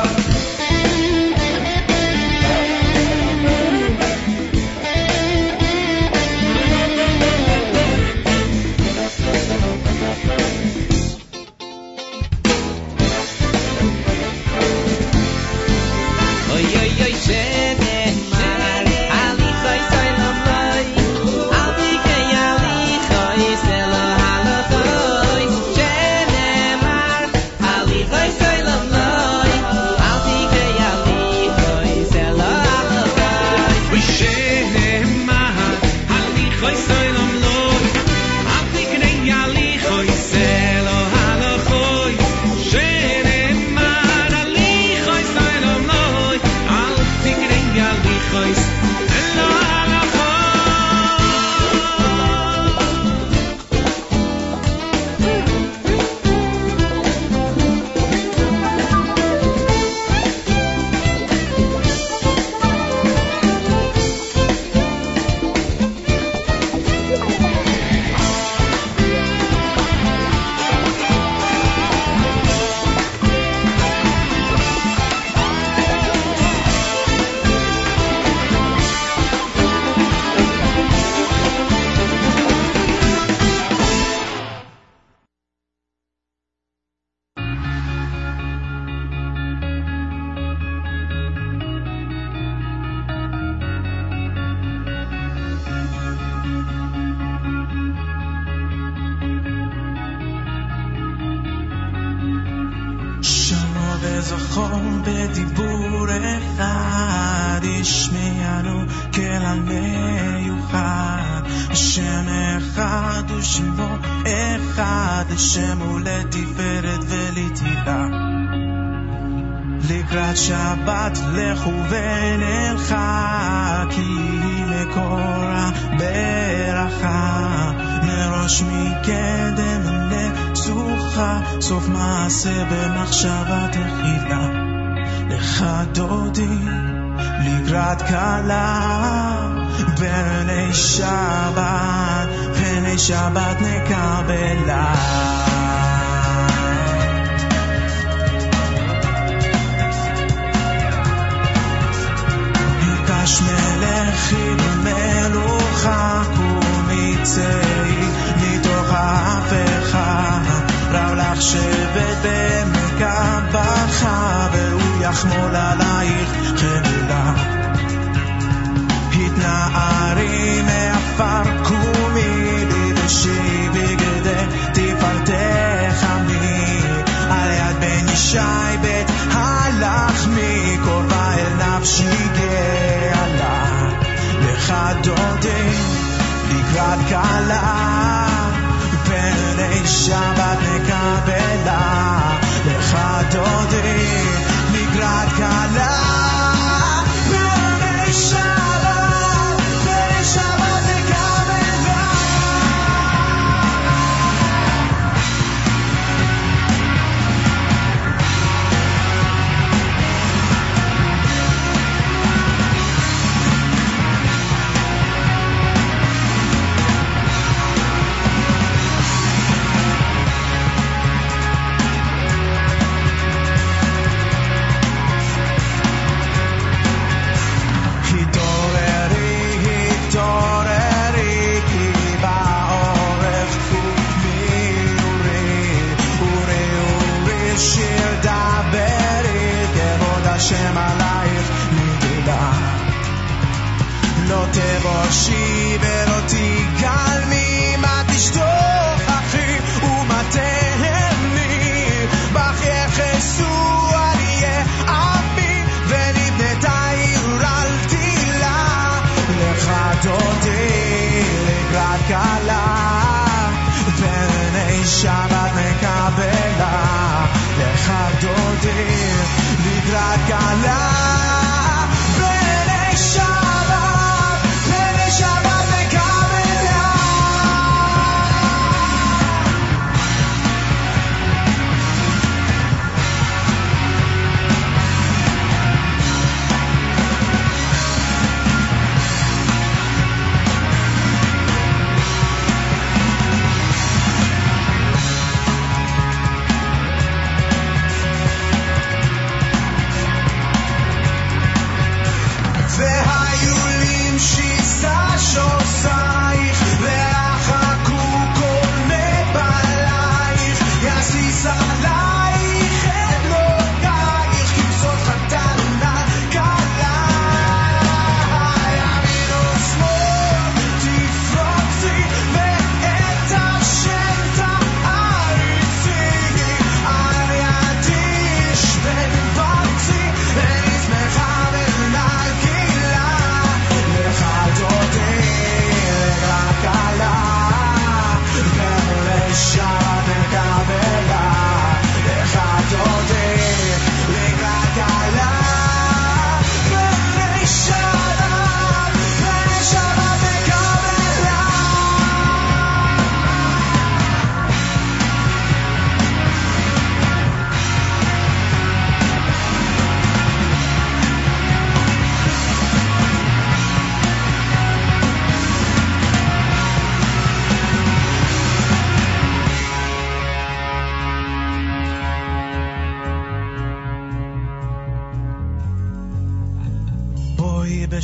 שבת לכו ונלכה כי היא מקור הברכה מראש מקדם לסוכה סוף מעשה במחשבה תחילה לך דודי לקראת קלה בני שבת בני שבת נקבלה מלכי במלוכה ומצאי מתוך ההפכה רב לך שבט במקבלך והוא יחמול עלייך חמלה התנערי מעפר קומי לבשי בגדי תפארתך עמי על יד בן ישי בית הלחמי קורבה אל נפשי גאלה לך דודי לקראת קלה בני שבת נקבלה לך דודי לקראת קלה בני שבת בני שבת נקבלה השם עלייך נגלה לא תבושי ולא תיגלמי מה תשתוכחי ומה תהני בך יחסו על יהיה עמי ונבנתה עיר על תילה לך דודי לקראת קלה בני שבת מקבלה לך דודי לקראת קלה בני שבת בני שבת מקבלה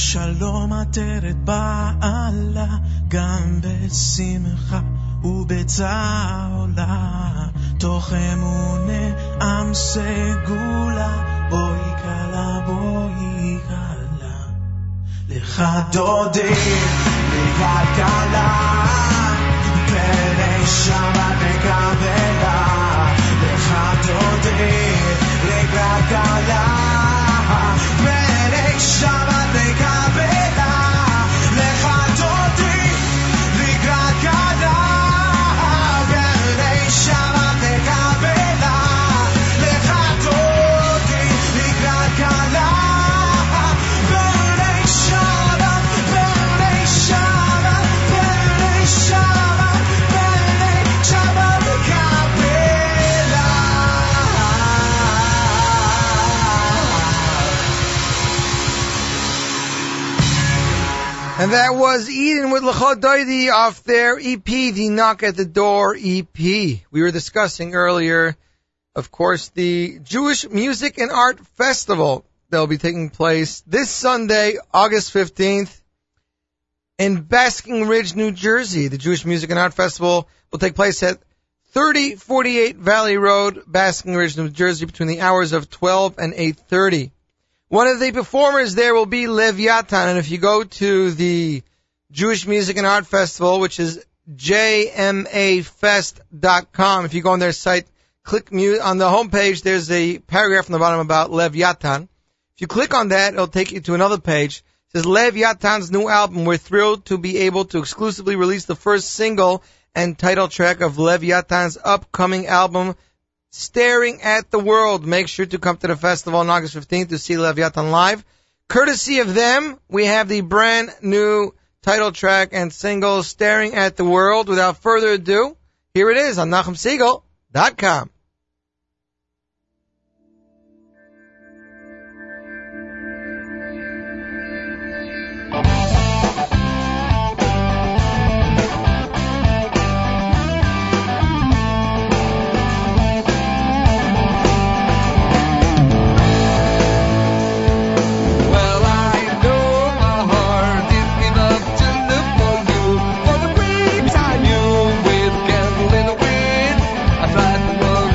שלום עטרת בעלה, גם בשמחה ובצער עולה, תוך אמונה עם סגולה, בואי קלה בואי קלה, לך דודי לכלכלה, פני שבת מקבלה, לך דודי לכלכלה, פני שבת מקבלה, לך דודי לכלכלה, פני שבת מקבלה, לך דודי לכלכלה, פני שבת, פני שבת, פני שבת, פני שבת מקבלה. And that was Eden with L'chot Doidi off their E P, the Knock at the Door E P. We were discussing earlier, of course, the Jewish Music and Art Festival that will be taking place this Sunday, August fifteenth, in Basking Ridge, New Jersey. The Jewish Music and Art Festival will take place at thirty forty-eight Valley Road, Basking Ridge, New Jersey, between the hours of twelve and eight thirty. One of the performers there will be Leviathan, and if you go to the Jewish Music and Art Festival, which is J M A fest dot com, if you go on their site, click mu- on the homepage, there's a paragraph on the bottom about Leviathan. If you click on that, it'll take you to another page. It says Leviathan's new album. We're thrilled to be able to exclusively release the first single and title track of Leviathan's upcoming album, Staring at the World. Make sure to come to the festival on August fifteenth to see Leviathan live. Courtesy of them, we have the brand new title track and single, Staring at the World. Without further ado, here it is on Nachum Segal dot com. I tried to run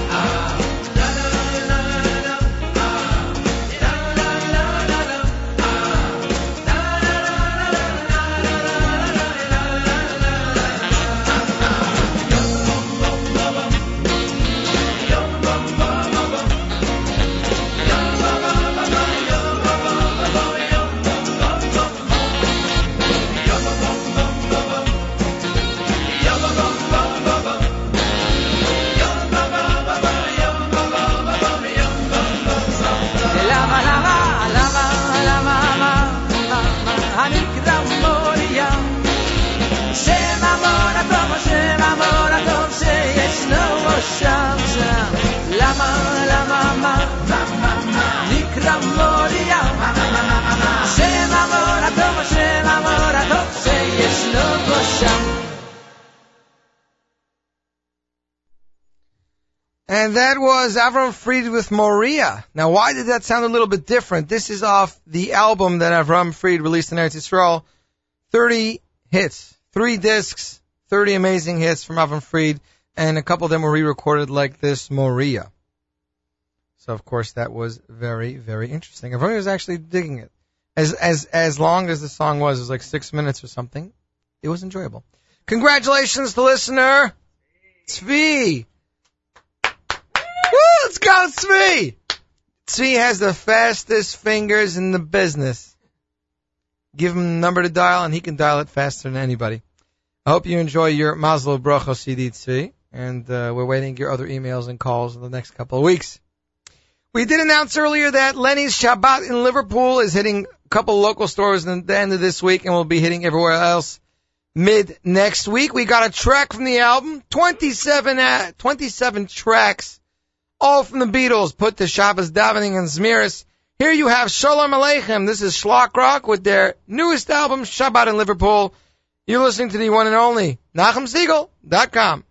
And that was Avram Fried with Moria. Now, why did that sound a little bit different? This is off the album that Avram Fried released in Eretz Yisrael. thirty hits, three discs, thirty amazing hits from Avram Fried, and a couple of them were re-recorded like this, Moria. So, of course, that was very, very interesting. Avram was actually digging it. As as as long as the song was, it was like six minutes or something. It was enjoyable. Congratulations to listener Tzvi. Woo, let's go, Tzvi! Tzvi has the fastest fingers in the business. Give him a number to dial, and he can dial it faster than anybody. I hope you enjoy your Mazel Bracha C D, Tzvi, and uh, we're waiting your other emails and calls in the next couple of weeks. We did announce earlier that Lenny's Shabbat in Liverpool is hitting a couple of local stores at the end of this week, and will be hitting everywhere else mid next week. We got a track from the album, twenty-seven, uh, twenty-seven tracks, all from the Beatles, put to Shabbos davening and Zmiris. Here you have Shalom Aleichem. This is Shlock Rock with their newest album, Shabbat in Liverpool. You're listening to the one and only Nachum Siegel dot com.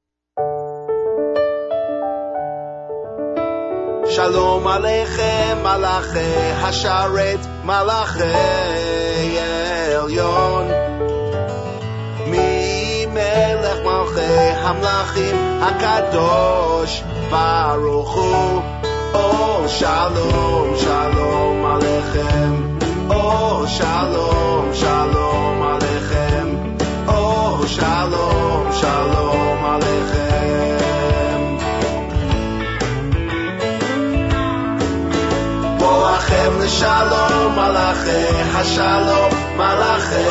Shalom Aleichem, Malachi Hasharet, Malachi Elyon. Mi Melech Malchei Hamlachim HaKadosh Baruch Hu. Oh, Shalom, Shalom Aleichem. Oh, Shalom, Shalom Aleichem. Oh, Shalom, Shalom Aleichem. Boachem Shalom Malachi Hashalom Malachi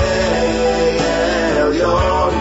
Elyon.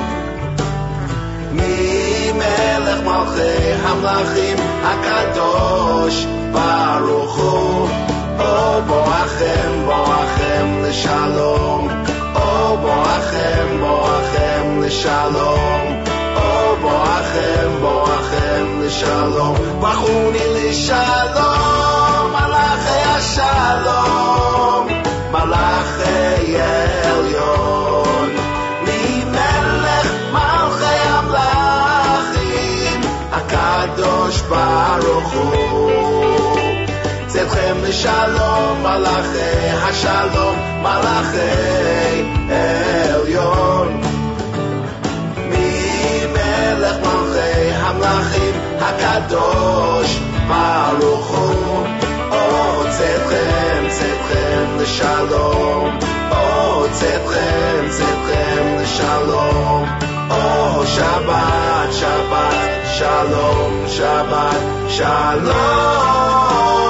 Mi Melech Malchei Hamlachim HaKadosh Baruch Hu. Oh, Boachem, Boachem L'Shalom. Oh, Boachem, Boachem L'Shalom. Oh, Boachem, Boachem L'Shalom. Bachuni L'Shalom, Malachei HaShalom, Malachei Elyon. Li Melech Malchei Hamlachim HaKadosh Baruch Hu. Tzedchem L'Shalom, Malachei HaShalom, Malachei Elyon. Mi Melech Malchei Hamlachim HaKadosh Baruch Hu. Oh, Tzedchem, Tzedchem L'Shalom. Oh, Tzedchem, Tzedchem L'Shalom. Oh, Shabbat, Shabbat, Shalom, Shabbat, Shalom.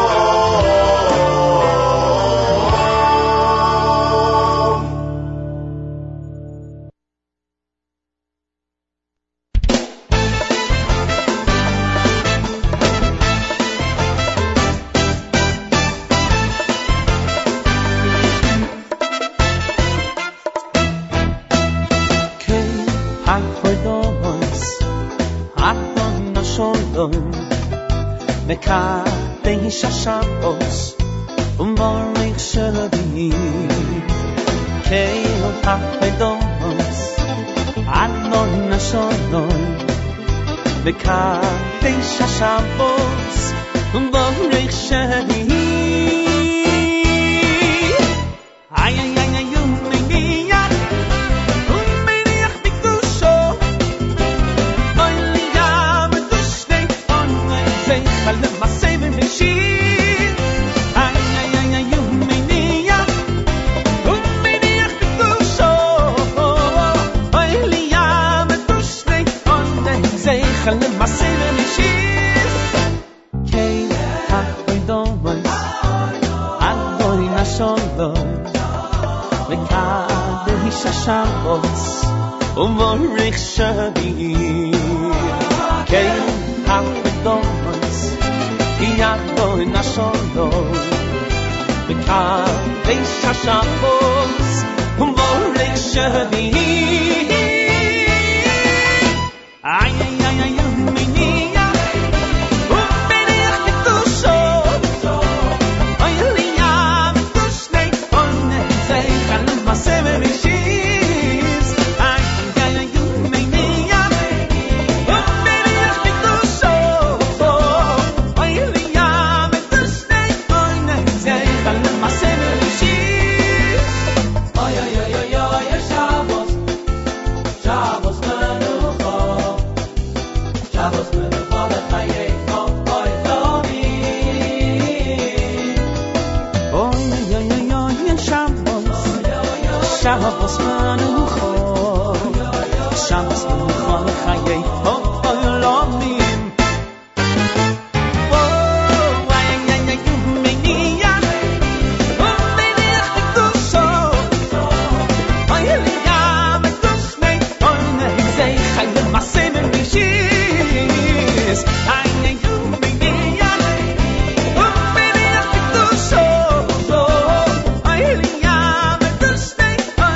Mekadesh HaShabbos U'Morich Shelavi Keil HaChedos Adon HaSholom Mekadesh HaShabbos U'Morich Shelavi Ay, ay, ay, ay, Umeniach Umeniach B'Kedusho Oy Liyam Etushnei Onay Zeichal L'Masei V'Meshir Ay, ay, ay, ay, Umeniach Umeniach B'Kedusho Oy Liyam Etushnei Onay Zeichal L'Masei V'Meshir Kei HaChedos Adon HaSholom Mekadesh HaShabbos U'Morich Shelavi Keil HaChedos Adon HaSholom Mekadesh HaShabbos U'Morich Shelavi Ay, ay, ay, ay, Umeniach Umeniach B'Kedusho Oy Liyam Etushnei Onay Zeichal L'Masei V'Meshir Ay, ay, ay, Umeniach Umeniach B'Kedusho Oy Shabbos Manucho, Shabbos Manucho L'chayei Olamim. Oh, ay ay ay Yumenia, Umeniach Mikdusho, Ay Eliyam Mikdushnei, Onei Zei Chayim Masem Mishis. Ay ay Yumenia, Umeniach Mikdusho, Ay Eliyam Mikdushnei.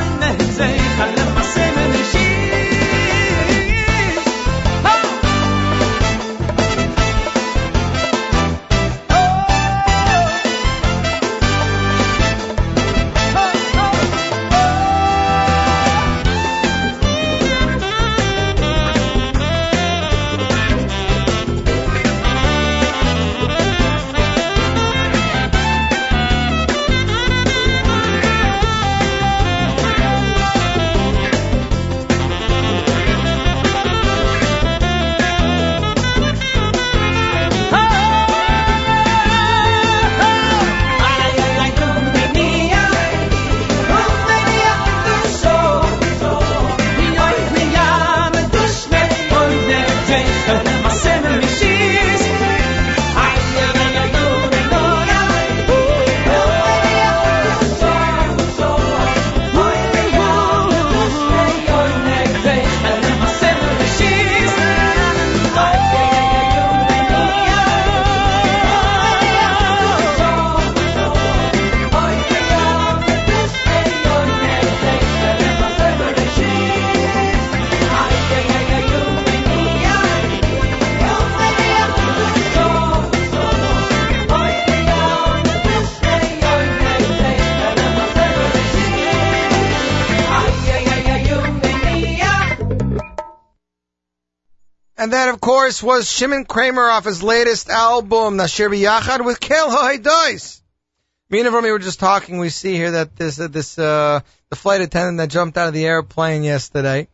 And that, of course, was Shimon Kramer off his latest album, Nashir B'Yachad, with Kel Ha'Haidois. Me and Avrami were just talking. We see here that this, uh, this, uh, the flight attendant that jumped out of the airplane yesterday,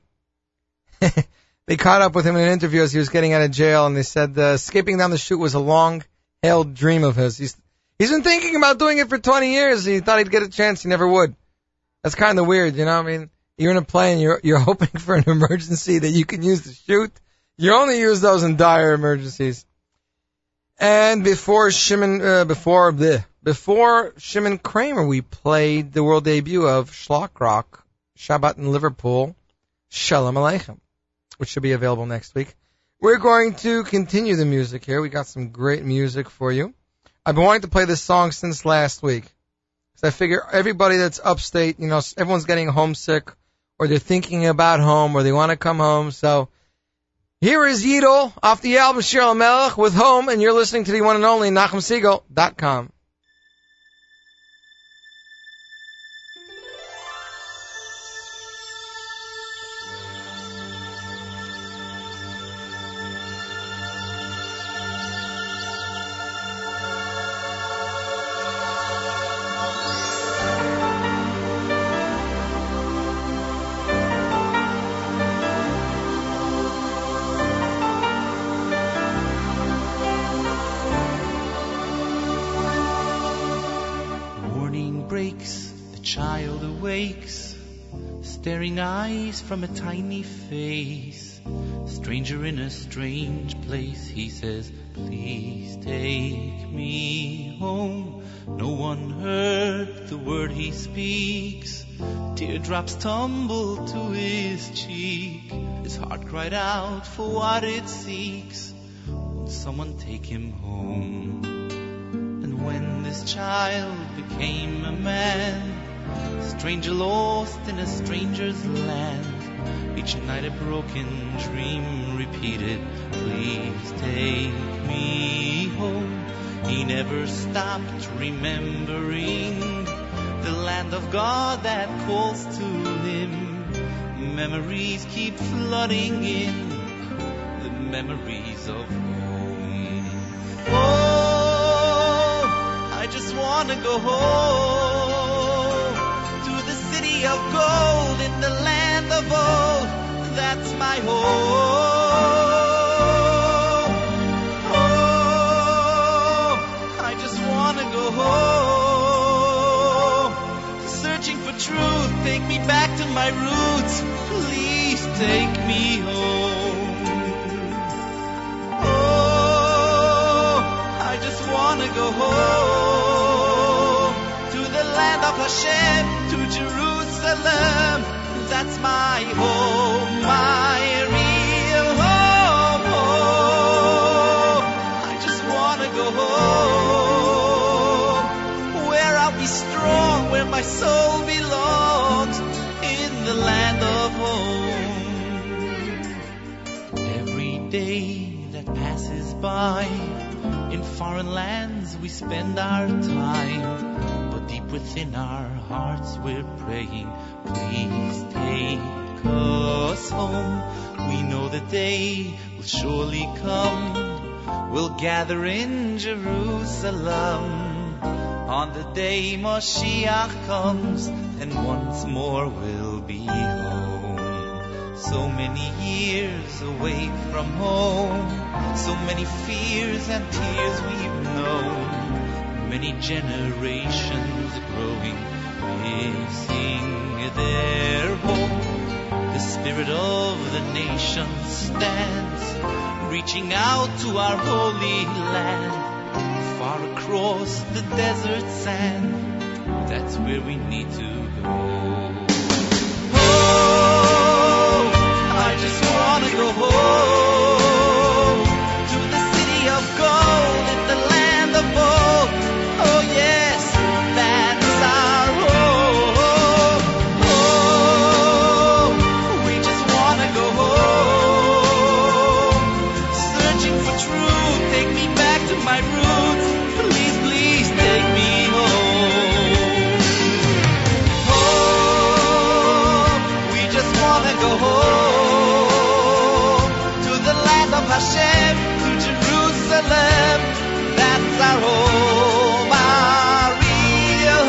they caught up with him in an interview as he was getting out of jail, and they said, uh, escaping down the chute was a long-held dream of his. He's, he's been thinking about doing it for twenty years. He thought he'd get a chance. He never would. That's kind of weird, you know? I mean, you're in a plane, you're, you're hoping for an emergency that you can use the chute. You only use those in dire emergencies. And before Shimon, uh, before bleh, before Shimon Kramer, we played the world debut of Shlock Rock, Shabbat in Liverpool, Shalom Aleichem, which should be available next week. We're going to continue the music here. We got some great music for you. I've been wanting to play this song since last week. So I figure everybody that's upstate, you know, everyone's getting homesick, or they're thinking about home, or they want to come home, so here is Yidel off the album Shir HaMelech with Home, and you're listening to the one and only Nachum Segal dot com. Staring eyes from a tiny face, stranger in a strange place. He says, please take me home. No one heard the word he speaks. Teardrops tumble to his cheek. His heart cried out for what it seeks. Won't someone take him home? And when this child became a man, stranger lost in a stranger's land, each night a broken dream repeated, please take me home. He never stopped remembering the land of God that calls to him. Memories keep flooding in, the memories of home. Oh, I just want to go home of gold in the land of old. That's my home. Hashem, to Jerusalem. That's my home, my real home. home. I just wanna go home, where I'll be strong, where my soul belongs, in the land of home. Every day that passes by, in foreign lands we spend our time, but deep within our hearts we're praying, please take us home. We know the day will surely come, we'll gather in Jerusalem. On the day Moshiach comes, and once more we'll be home. So many years away from home, so many fears and tears we've known, many generations growing, missing their home. The spirit of the nation stands, reaching out to our holy land, far across the desert sand. That's where we need to go. I just wanna go home, to the city of gold, in the land of old. Oh yes, that's our home. Oh, we just wanna go home, searching for truth. Take me back to my roots. Please, please take me home. Oh, we just wanna go home, to the land of Hashem, to Jerusalem. That's our home, our real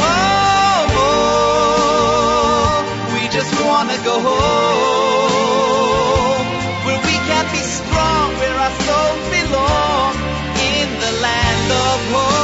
home. We just wanna go home, where we can be strong, where our souls belong, in the land of home.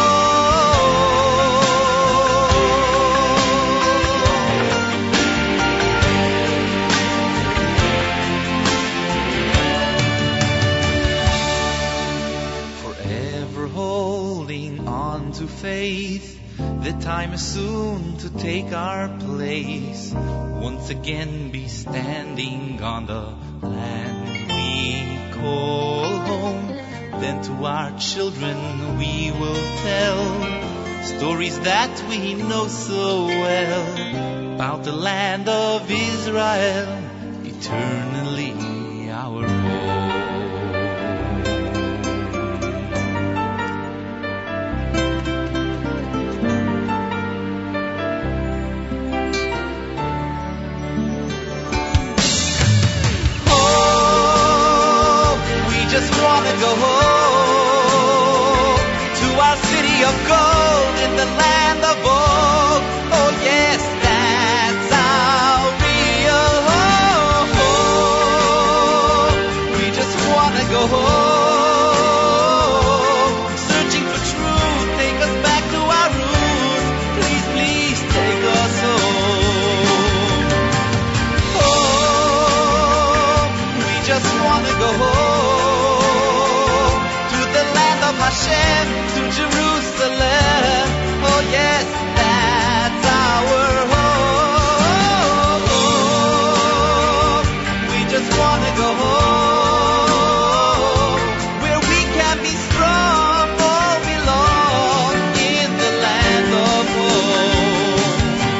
To faith, the time is soon to take our place, once again be standing on the land we call home. Then to our children we will tell stories that we know so well, about the land of Israel, eternally our home. Just wanna go home, to our city of gold, in the land of old. Oh yes, that's our real home. We just wanna go home, searching for truth. Take us back to our roots. Please, please take us home. Oh, we just wanna go home, Hashem, to Jerusalem. Oh yes, that's our home. We just wanna go home, where we can be strong, all belong, in the land of home.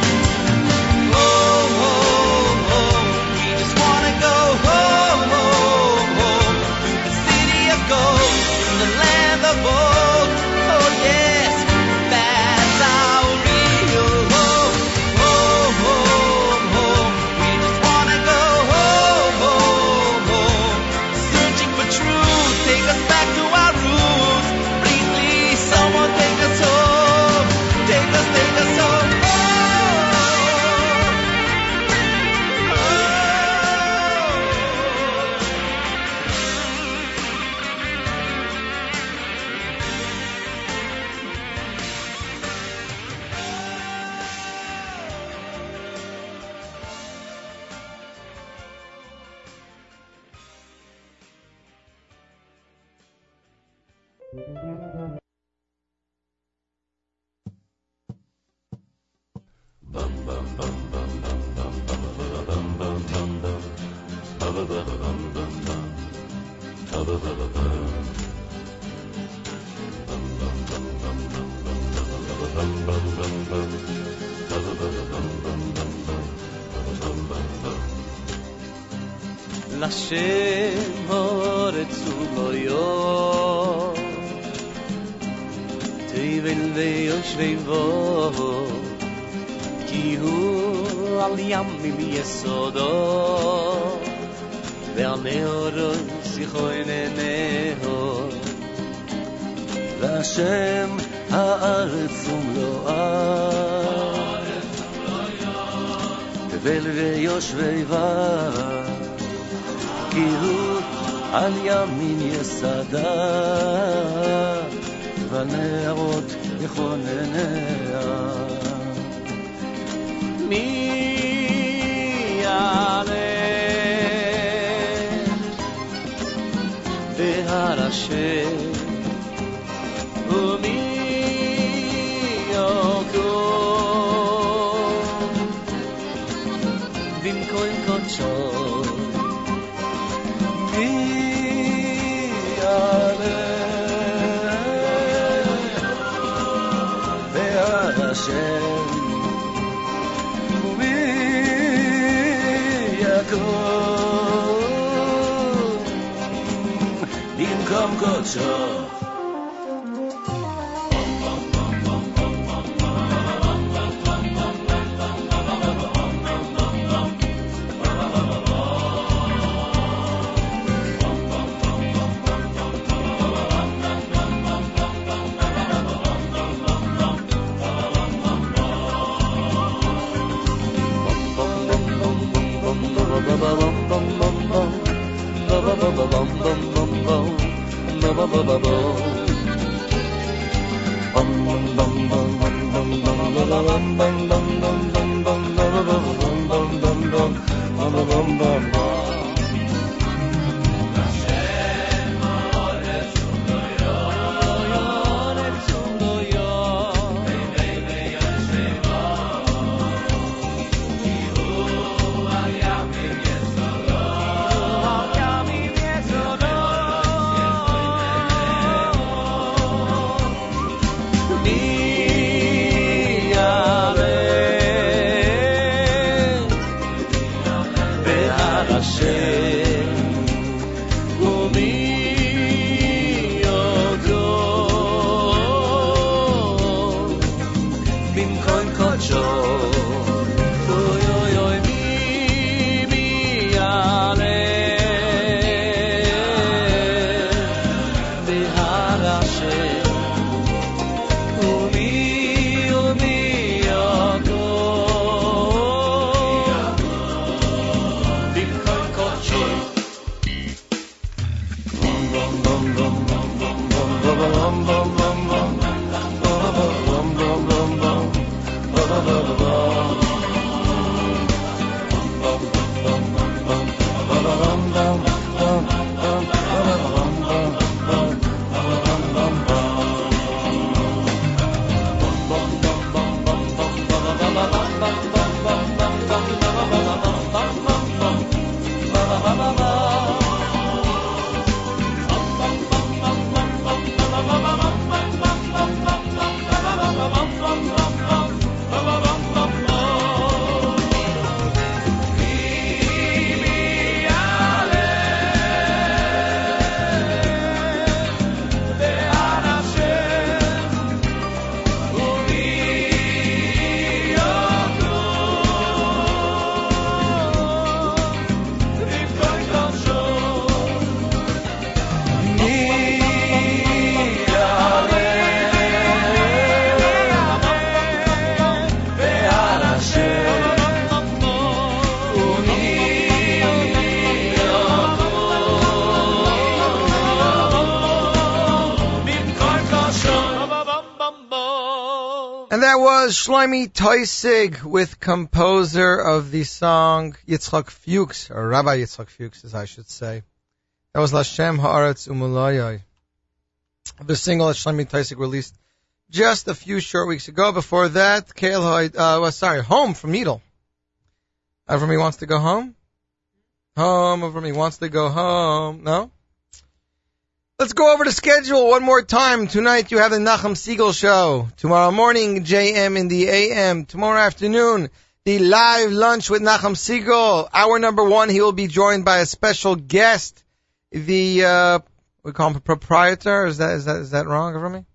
Oh, oh, oh, we just wanna go home, home, home, to the city of gold, in the land of old. Oh yes, that's our real home. Oh, home, home. We just wanna go home, home, home. Searching for truth, take us back to our roots. Please, please, someone take us home. Take us, take us home. L'Hashem haaretz u'loyo Tevel ve'yoshvei vo Ki hu al yamim yesodo Ve'al ne'oros yichoin eneho L'Hashem haaretz u'loyo Tevel ve'yoshvei vo Kihu al yamin yesada Vanerot yichonenea Mi yaleh Behar Hashem Umi yokom Bimkoim kochot Hashem Umi Yaakov Bimkom Kodsho Shlomi Toysig with composer of the song Yitzchak Fuchs, or Rabbi Yitzchak Fuchs, as I should say. That was L'Hashem Haaretz U'Mulayai. The single that Shlomi Toysig released just a few short weeks ago. Before that, Kael Hoy, uh, well, sorry, Home from Needle. Everybody wants to go home? Home over me wants to go home. No? Let's go over the schedule one more time. Tonight you have the Nachum Siegel Show. Tomorrow morning, J M in the A M. Tomorrow afternoon, the live lunch with Nachum Siegel. Hour number one, he will be joined by a special guest. The, uh, we call him proprietor. Is that, is that, is that wrong for me?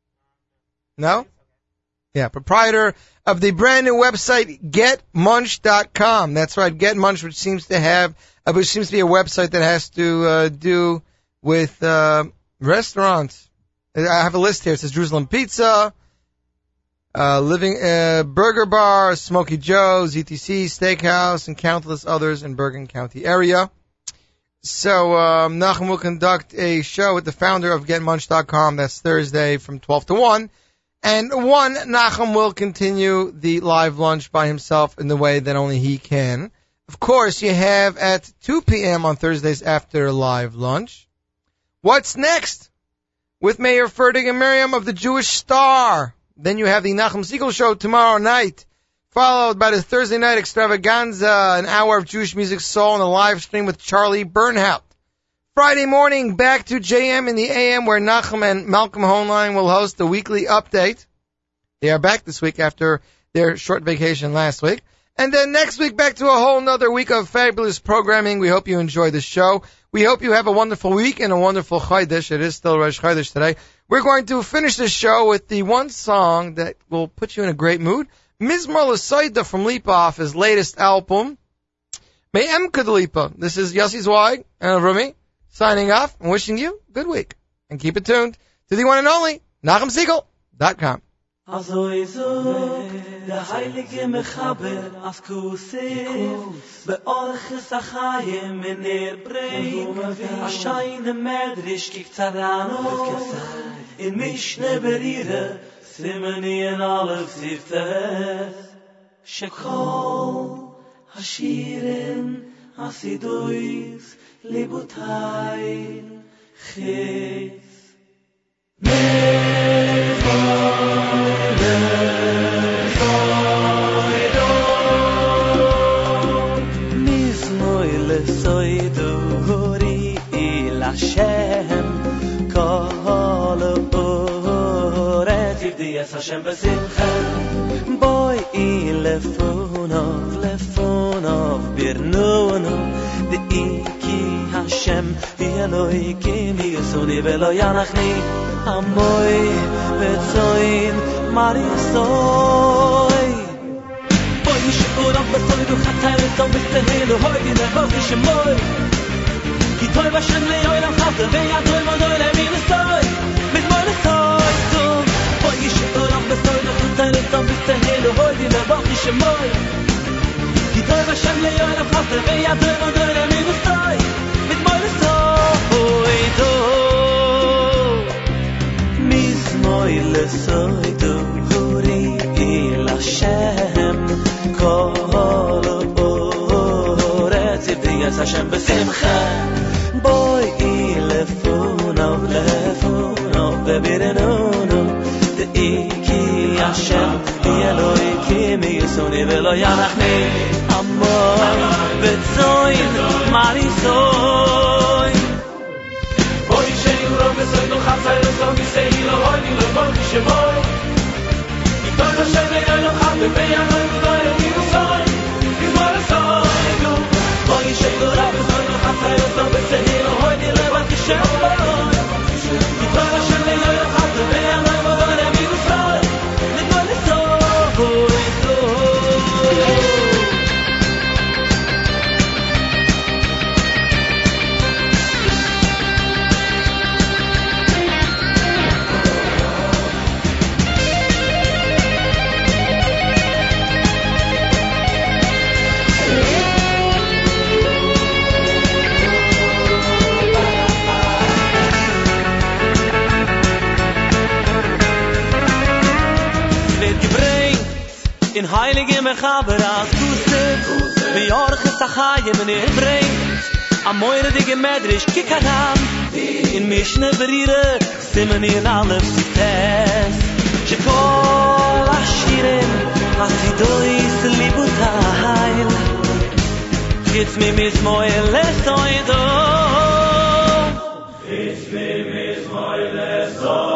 No? Yeah, proprietor of the brand new website, get munch dot com. That's right, GetMunch, which seems to have, uh, which seems to be a website that has to, uh, do with, uh, restaurants. I have a list here. It says Jerusalem Pizza, uh, Living, uh, Burger Bar, Smoky Joe's, E T C, Steakhouse, and countless others in Bergen County area. So, um, Nachum will conduct a show with the founder of get munch dot com. That's Thursday from twelve to one. And one, Nachum will continue the live lunch by himself in the way that only he can. Of course, you have at two p.m. on Thursdays after live lunch. What's next? With Mayor Ferdig and Miriam of the Jewish Star. Then you have the Nachum Siegel Show tomorrow night, followed by the Thursday night extravaganza, an hour of Jewish music, soul, and a live stream with Charlie Bernhout. Friday morning, back to J M in the A M, where Nachum and Malcolm Hoenlein will host the weekly update. They are back this week after their short vacation last week. And then next week, back to a whole nother week of fabulous programming. We hope you enjoy the show. We hope you have a wonderful week and a wonderful Chodesh. It is still Rosh Chodesh today. We're going to finish the show with the one song that will put you in a great mood. Mizmor L'Soida from Lipa, his latest album. Me'em Kedlipa. This is Yossi Zweig and Rumi signing off and wishing you a good week. And keep it tuned to the one and only Nachum Siegel dot com. Azoi zo, der heilige Mechaber, as Kusif, beorches achayim in er breng, a scheine medrisch kik tzarano, in Mishne berire, simeni en alef siftes, shekol, hashirin, asidois, libutai, chis, Hashem, kol oretz yivdias Hashem b'simcha. Boy lefunov, lefunov birnunov, de'iki Hashem Elohikim yisuni velo yanachni amoy betzoin marisoy. Boy shikurav b'soidu chatayr zom b'stehelu hoydi nevozi shemoy. Ki toy vashem le'olam chazda ve'yadoy modoy le'minasoy mizmoy le'soy tum. Boy shikurav b'soidu chatayr zom b'stehelu hoydi nevozi shemoy. Ki toy vashem le'olam chazda ve'yadoy modoy le'minasoy mizmoy le'soy tum. Mizmoy le'soy tum huri il Hashem kol oretz yivdias Hashem b'simcha. Boy lefunov lefunov bebirenunu de'iki Hashem Elohikim yisuni velo yanachni amoy betzoin marisoy. Boy she'urov besoidu chatzay lesom yisei lo hoydi lo borchi shemoy. Yitoy Hashem le'olam chazda ve'yadoy modoy le'minasoy mizmoy le'soy tum. Boy she'urov besoidu chatzay lesom yisei lo hoydi lo borchi shemoy. Yitoy Hashem le'olam chazda ve'yadoy modoy le'minasoy mizmoy le'soy tum. In heilige Mechaber as Kusif Mi orches achayim in er brengt A moire dige medrisch kikaram In Mishne berire Simeni in alef sites Shekol ashirim Asidois libutayl It's me mizmoy lesoido. It's me mizmoy lesoido.